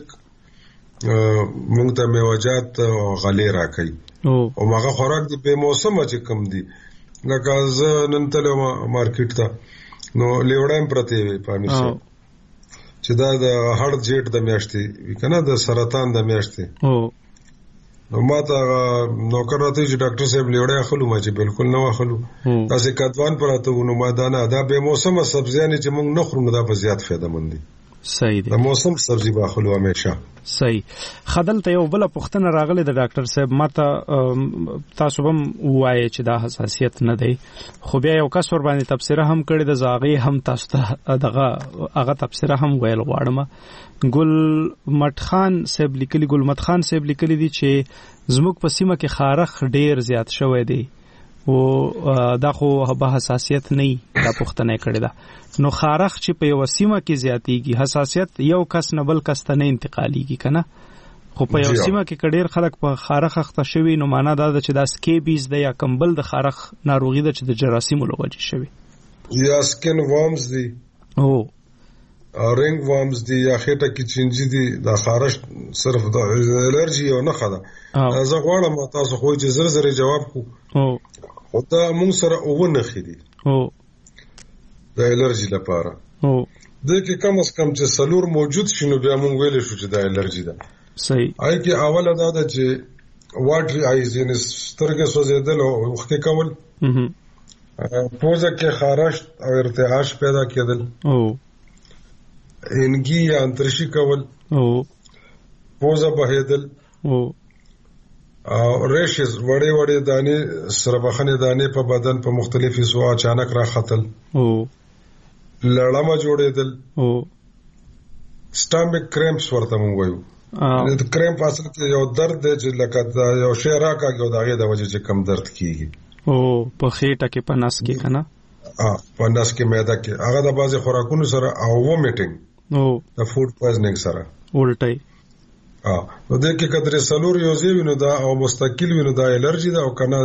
موږ ته میوجات او غلې راکړي او هغه خوراک د به موسم چې کم دي لکه ز نن تل مارکیټ ته نو لیوړایم پرته وي پامیر صاحب چې دا د هړ جیټ د میاشتې کنه د سرطان د میاشتې. او نو ماته نوکر راته چې ډاکټر صاحب لیوړی اخلو ما چې بالکل نه واخلو تاسو کډوان پراته ونو ما دا نه دا به موسمه سبزیانه چې موږ نه خورو دا په زیات فایده مند دي. صحیح دی. د موسم سبزی باخلو همیشه. صحیح. خدل ته یو بل پوښتنه راغله د ډاکټر صاحب ماته تاسو هم وایي چې دا حساسیت نه دی خو بیا یو کس ور باندې تفسیر هم کړی د زاغي هم تاسو ته دغه هغه تفسیر هم ویل غواړم. ګل مت خان صاحب لیکلي ګل مت خان صاحب لیکلي دي چې زموږ په سیمه کې خارخ ډیر زیات شوی دی او دا خو به حساسیت نه دا پوښتنه کړې ده. نو خارخ چې په یو سیمه کې زیاتیږي حساسیت یو کس نه بل کس ته نه انتقالیږي کنه خو په یو سیمه کې کډیر خلک په خارخ اخته شوی نو معنا دا ده چې دا سکیبیز ده یا کمبل د خارخ ناروغي ده چې د جراثیمو له وجې شوی یا سکن وارمز دي او رنګ وارمز دي یا خېټه کې چینجی دي دا خارش صرف د الرجی او نه خدا. زه غواړم تاسو خو چې زر زر جواب کو او دا موږ سره اوونه خېدي او د الرجی لپاره او د کې کم اس کم چې سلور موجود شنو بیا موږ ویل شو چې د الرجی ده. صحیح. آی کې اوله دا ده چې واټر آیز ان سترګې سوځیدل او وخت کول پوزه کې خارش او ارتعاش پیدا کېدل او انګي یا انترشي کول او پوزه بهیدل او او ریشز وړې وړې دانې سربخنې دانې په بدن په مختلفي سو اچانک را خطل او لړما جوړېدل او سټامک کرامپس ورته مونږ وایو. د کرامپ اصل کې یو درد دی چې لکه یو شی راکاږي دغه د وجې چې کم درد کیږي او په خېټه کې په نس کې کنه ا په نس کې معده کې هغه د بازي خوراکونو سره او وومیټینګ او د فود پویزنینګ سره ولټي ا نو د کې کډره سلور یو زی وینو دا او مستقل وینو دا الرجی دا او کنه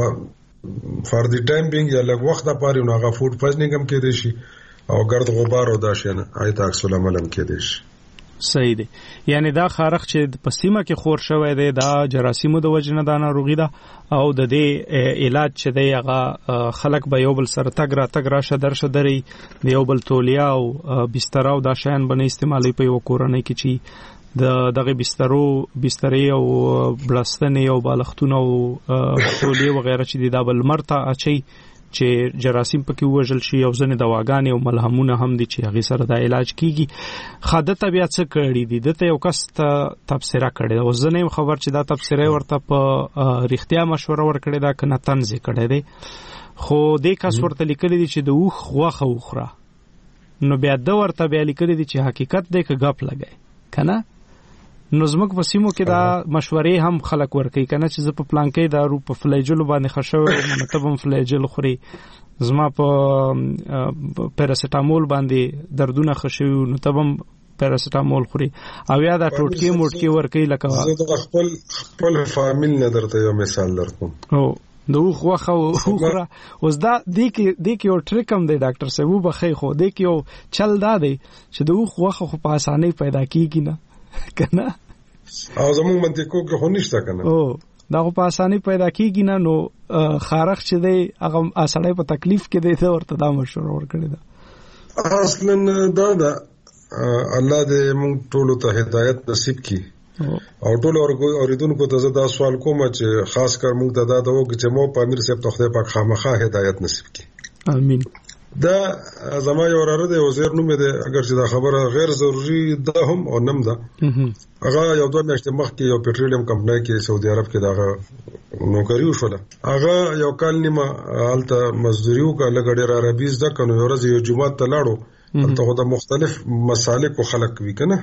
فار دی ټایم بینګ یا لږ وخت لپاره نو هغه فود پویزنینګ هم کې دي شي او ګرد غبار او دا شنه آیت عکس العمل هم کې دي شي. صحیح دی. یعنی دا خارخ چې په سیمه کې خور شوی دی دا جراثیمو د وجنه دا ناروغي ده او د دې علاج چې دی هغه خلک به یو بل سره تګ را تګ راشه درشه دري د یو بل تولیا او بستر او دا شیان باندې استعمالي په یو کورنۍ کې چې د دغه بسترو بسترې او بلستنې او بالښتونه او تولیا وغیرہ چې دا بل مرته اچي چې جراثیم پکې وژل شي او ځنه دواګانې او ملهمونه هم دي چې هغه سره د علاج کیږي. خاده طبيعت څخه کړی دي دته یو کس تفسیره کړی او ځنه خبر چې دا تفسیره ورته په ریښتیا مشوره ورکړی دا کنه تنظ کړی دی خو دې کس ورته لیکلی دي چې د اوخ غوخه وخره نو بیا د ورته بیا لیکلی دي چې حقیقت دی که غپ لګای کنه نو زموږ په سیمو کې دا مشورې هم خلک ورکوي کنه چې زه په پلان کې دا رو په فلیجل باندې خښو مطلب فلیجل خوري زما په پیراسټامول باندې دردونه خښو نو تبم پیراسټامول خوري او یا دا ټوټکی موټکی ورکوي لکه زه د خپل خپل فامیل نه درته یو مثال درکوم او د خوخه خوخه اوس دا د کې د کې یو ټریک هم دی ډاکټر صاحب بخې خو د کې یو چل دا دی چې د خوخه خو په اسانۍ پیدا کیږي نه کنه او زموږ منطقو کې خو نشته کنه او دا په اسانۍ پیدا کیږي نه نو خارخ چې دی هغه اسانۍ په تکلیف کې دی ته ورته دا مشوره ورکړی دا اصلا دا دا الله دې موږ ټول ته هدایت نصیب کړي او ټول اوریدونکو ته دا سوال کوم چې خاص کر موږ ته دا د وګ چې مو پامیر صاحب ته خدای پاک خامخا هدایت نصیب کړي امين. دا زما یو وراره دی وزیر نوم دی اگر چې دا خبره غیر ضروری ده هم او نم ده هغه یو دوه میاشتې مخکې یو پټرولیم کمپنۍ کې سعودي عرب کې دا نوکری وشوله هغه یو کال نیمه الته مزدوري وکړه لګړې را ربیز ده کنه یو ورځ یو جمعه ته لاړو ته خو د مختلف مسالک خلک وی کنه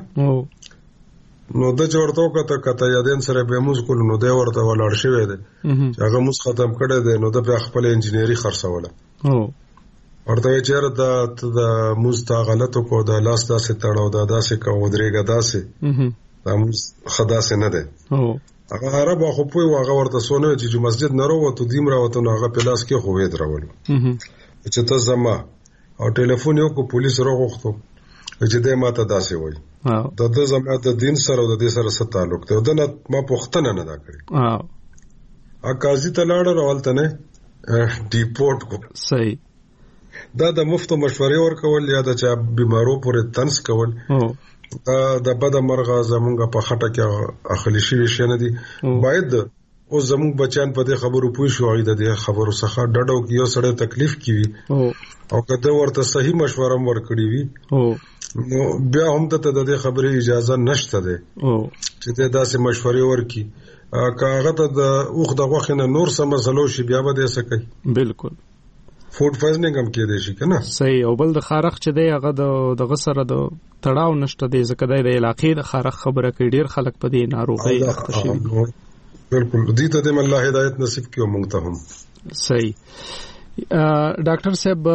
نو د چورتو کته کته یادین سره به موږ کول نو د ورته ولاړ شوی دی هغه موږ ختم کړی دی نو د خپل انجینری خرڅوله او ورته چیرې دا د موستا غلطو کو د لاس داسې تړاو دا داسې کو درېګه داسې دا موس خدا سه نه ده او هغه عرب خو په واغه ورته سونه چې مسجد نه وروته دیم راوته نو هغه پلاس کې خو وې درول چې ته زما او ټلیفون یو کو پولیس راغوښتو چې دې ماته داسې وای د د زما د دین سره د دې سره څه تعلق ته د ما پوښتنه نه دا کړی او ا قاضي ته لاړ راولته نه ډیپورت کو صحیح دا د مفتو مشورې ورکول یا د چا بیمارو پورې تنس کول دا د بد مرغه زمونږ په خټه کې اخلي شي شي نه دي باید او زمونږ بچان په دې خبرو پوه شو د دې خبرو څخه ډډو کې یو سړی تکلیف کیوي او کله ورته صحیح مشوره ورکړي وي نو بیا هم ته د دې خبرې اجازه نشته ده چې ته داسې مشورې ورکړي کاغه ته د اوخ د غوښنه نور سم مسلو شي بیا به دې سکی بالکل فود پویزنینګ هم کې دی شي کنه صحیح او بل د خارخ چې دی هغه د دغه سره د تړاو نشته دی ځکه د علاقې د خارخ خبره کوي ډیر خلک په دې ناروغي اخته شي بالکل دې ته د الله هدایت نصیب کړي موږ ته هم صحیح. ډاکټر صاحب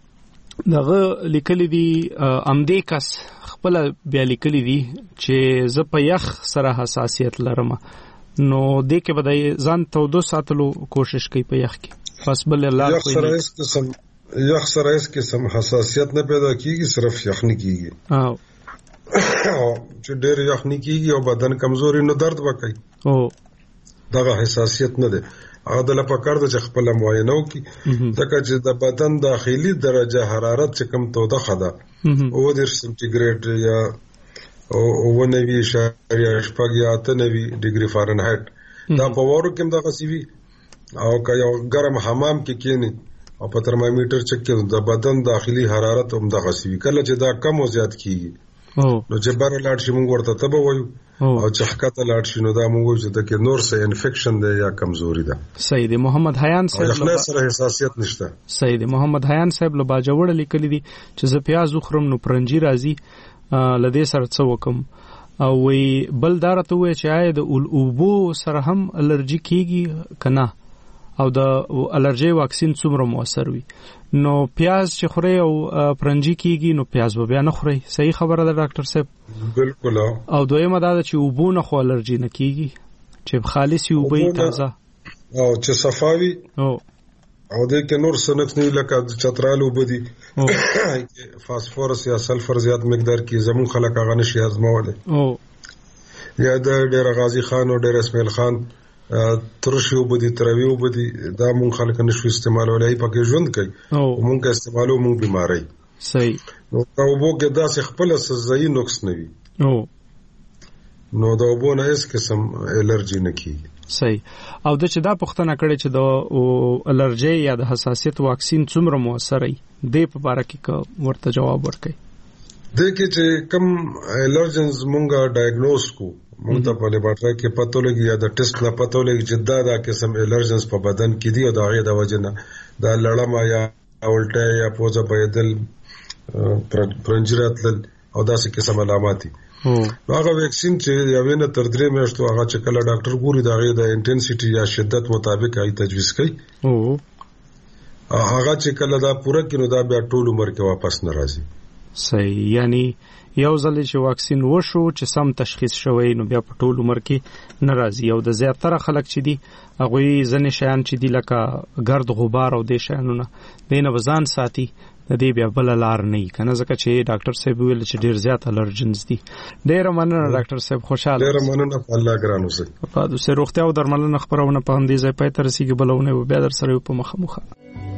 دغه لیکلي دي امدې کس خپل بیا لیکلي دي چې ز په یخ سره حساسیت لرم نو دې کې بدای ځان ته دو ساتلو کوشش کوي په یخ کې بس بل الله کوئی یخ قسم یخ سره اس قسم حساسیت نه پیدا کیږي صرف یخ نه کیږي او چې ډېر یخ نه کیږي او بدن کمزوري نو درد وکړي او دغه حساسیت نه ده هغه د لپاره د خپل معاینه وکي ځکه چې د بدن داخلي درجه حرارت چې کم توده خده او د سنټیګریډ یا او نوي اشاریه شپږ یا اته نوي ډیګري فارنهایت دا په ورو کې دغه سی وی او که یو ګرم حمام کې کېنی او په ترمامیټر چک کې د بدن داخلي حرارت هم دغه سی کله چې دا کم او زیات کیږي نو چې بار لاړ شي موږ ورته تبه وایو او چې حقیقت لاړ شي نو دا موږ چې د کې نور څه انفیکشن دی یا کمزوري ده. صحیح دی. محمد حیان صاحب له سره حساسیت نشته. صحیح دی. محمد حیان صاحب له باجوړ لیکلی دي چې زه پیاز خورم نو پرنجي راځي لدې سره څه وکم او وی بل دارته وای چې آی د اوبو سره هم الرجی کیږي کنه او د الرجي واکسین څومره موثر وي. نو پیاز چې خوري او پرنجي کیږي نو پیاز به بیا نه خوري. صحیح خبره ده ډاکټر صاحب؟ بالکل. او دویمه دا چې وبونه خو الرجي نه کیږي چې خالصي وبې تازه او چې صفاوي او او د کې نور سنکس نه لکه چترالو بدی فاسفورس یا سلفر زیات مقدار کې زمون خلک هغه نشي ازموله. او یا د ډیر غازی خان او ډیر اسماعیل خان ترشیو بدی ترویو بدی دا مون خلک نشو استعمالولای پکې ژوند کوي او مونږه استعمالو مونږ بیماری. صحیح. نو دا وبو کې داسې خپل سزایي نقص نه وي. او نو دا وبو نه هیڅ قسم الرجی نه کیږي. صحیح. او د چې دا پوښتنه کړې چې د الرجي یا د حساسیت واکسین څومره موثر دی د په اړه کې ورته جواب ورکړي. د کې چې کم الرجنز مونږه ډایګنوز کو مونږ ته په لیبارټری کې پته لګي یا د ټیسټ نه پته لګي چې دا دا قسم الرجنز په بدن کې دي او دا غي د وجنه دا لړما یا اولټه یا پوزه بيدل پرنجراتل او داسې قسم علامات دي. هغه ویکسین چې یوه نه تر درې میاشتو هغه چې کله ډاکټر ګوري دا غي د انټنسټي یا شدت مطابق هي تجویز کوي. او هغه چې کله دا پوره کینو دا بیا ټول عمر کې واپس نه راځي. صحیح. یعنی یو ځل چې واکسین وشو چې سم تشخیص شوی نو بیا په ټول عمر کې ناراضي. او د زیاتره خلک چې دي هغه ځنې شیان چې دي لکه ګرد غبار او د شیانونه دینه وزن ساتي د دې بیا بل لار نه کنه ځکه چې ډاکټر صاحب ویل چې ډیر زیات الرجنز دي. ډیر مننه ډاکټر صاحب خوشاله. ډیر مننه الله ګران اوسئ. په دې سره روغتیا او درملنه خبرونه په همدې ځای پای ته رسیدي بلونه بیا در سره په مخه مخه.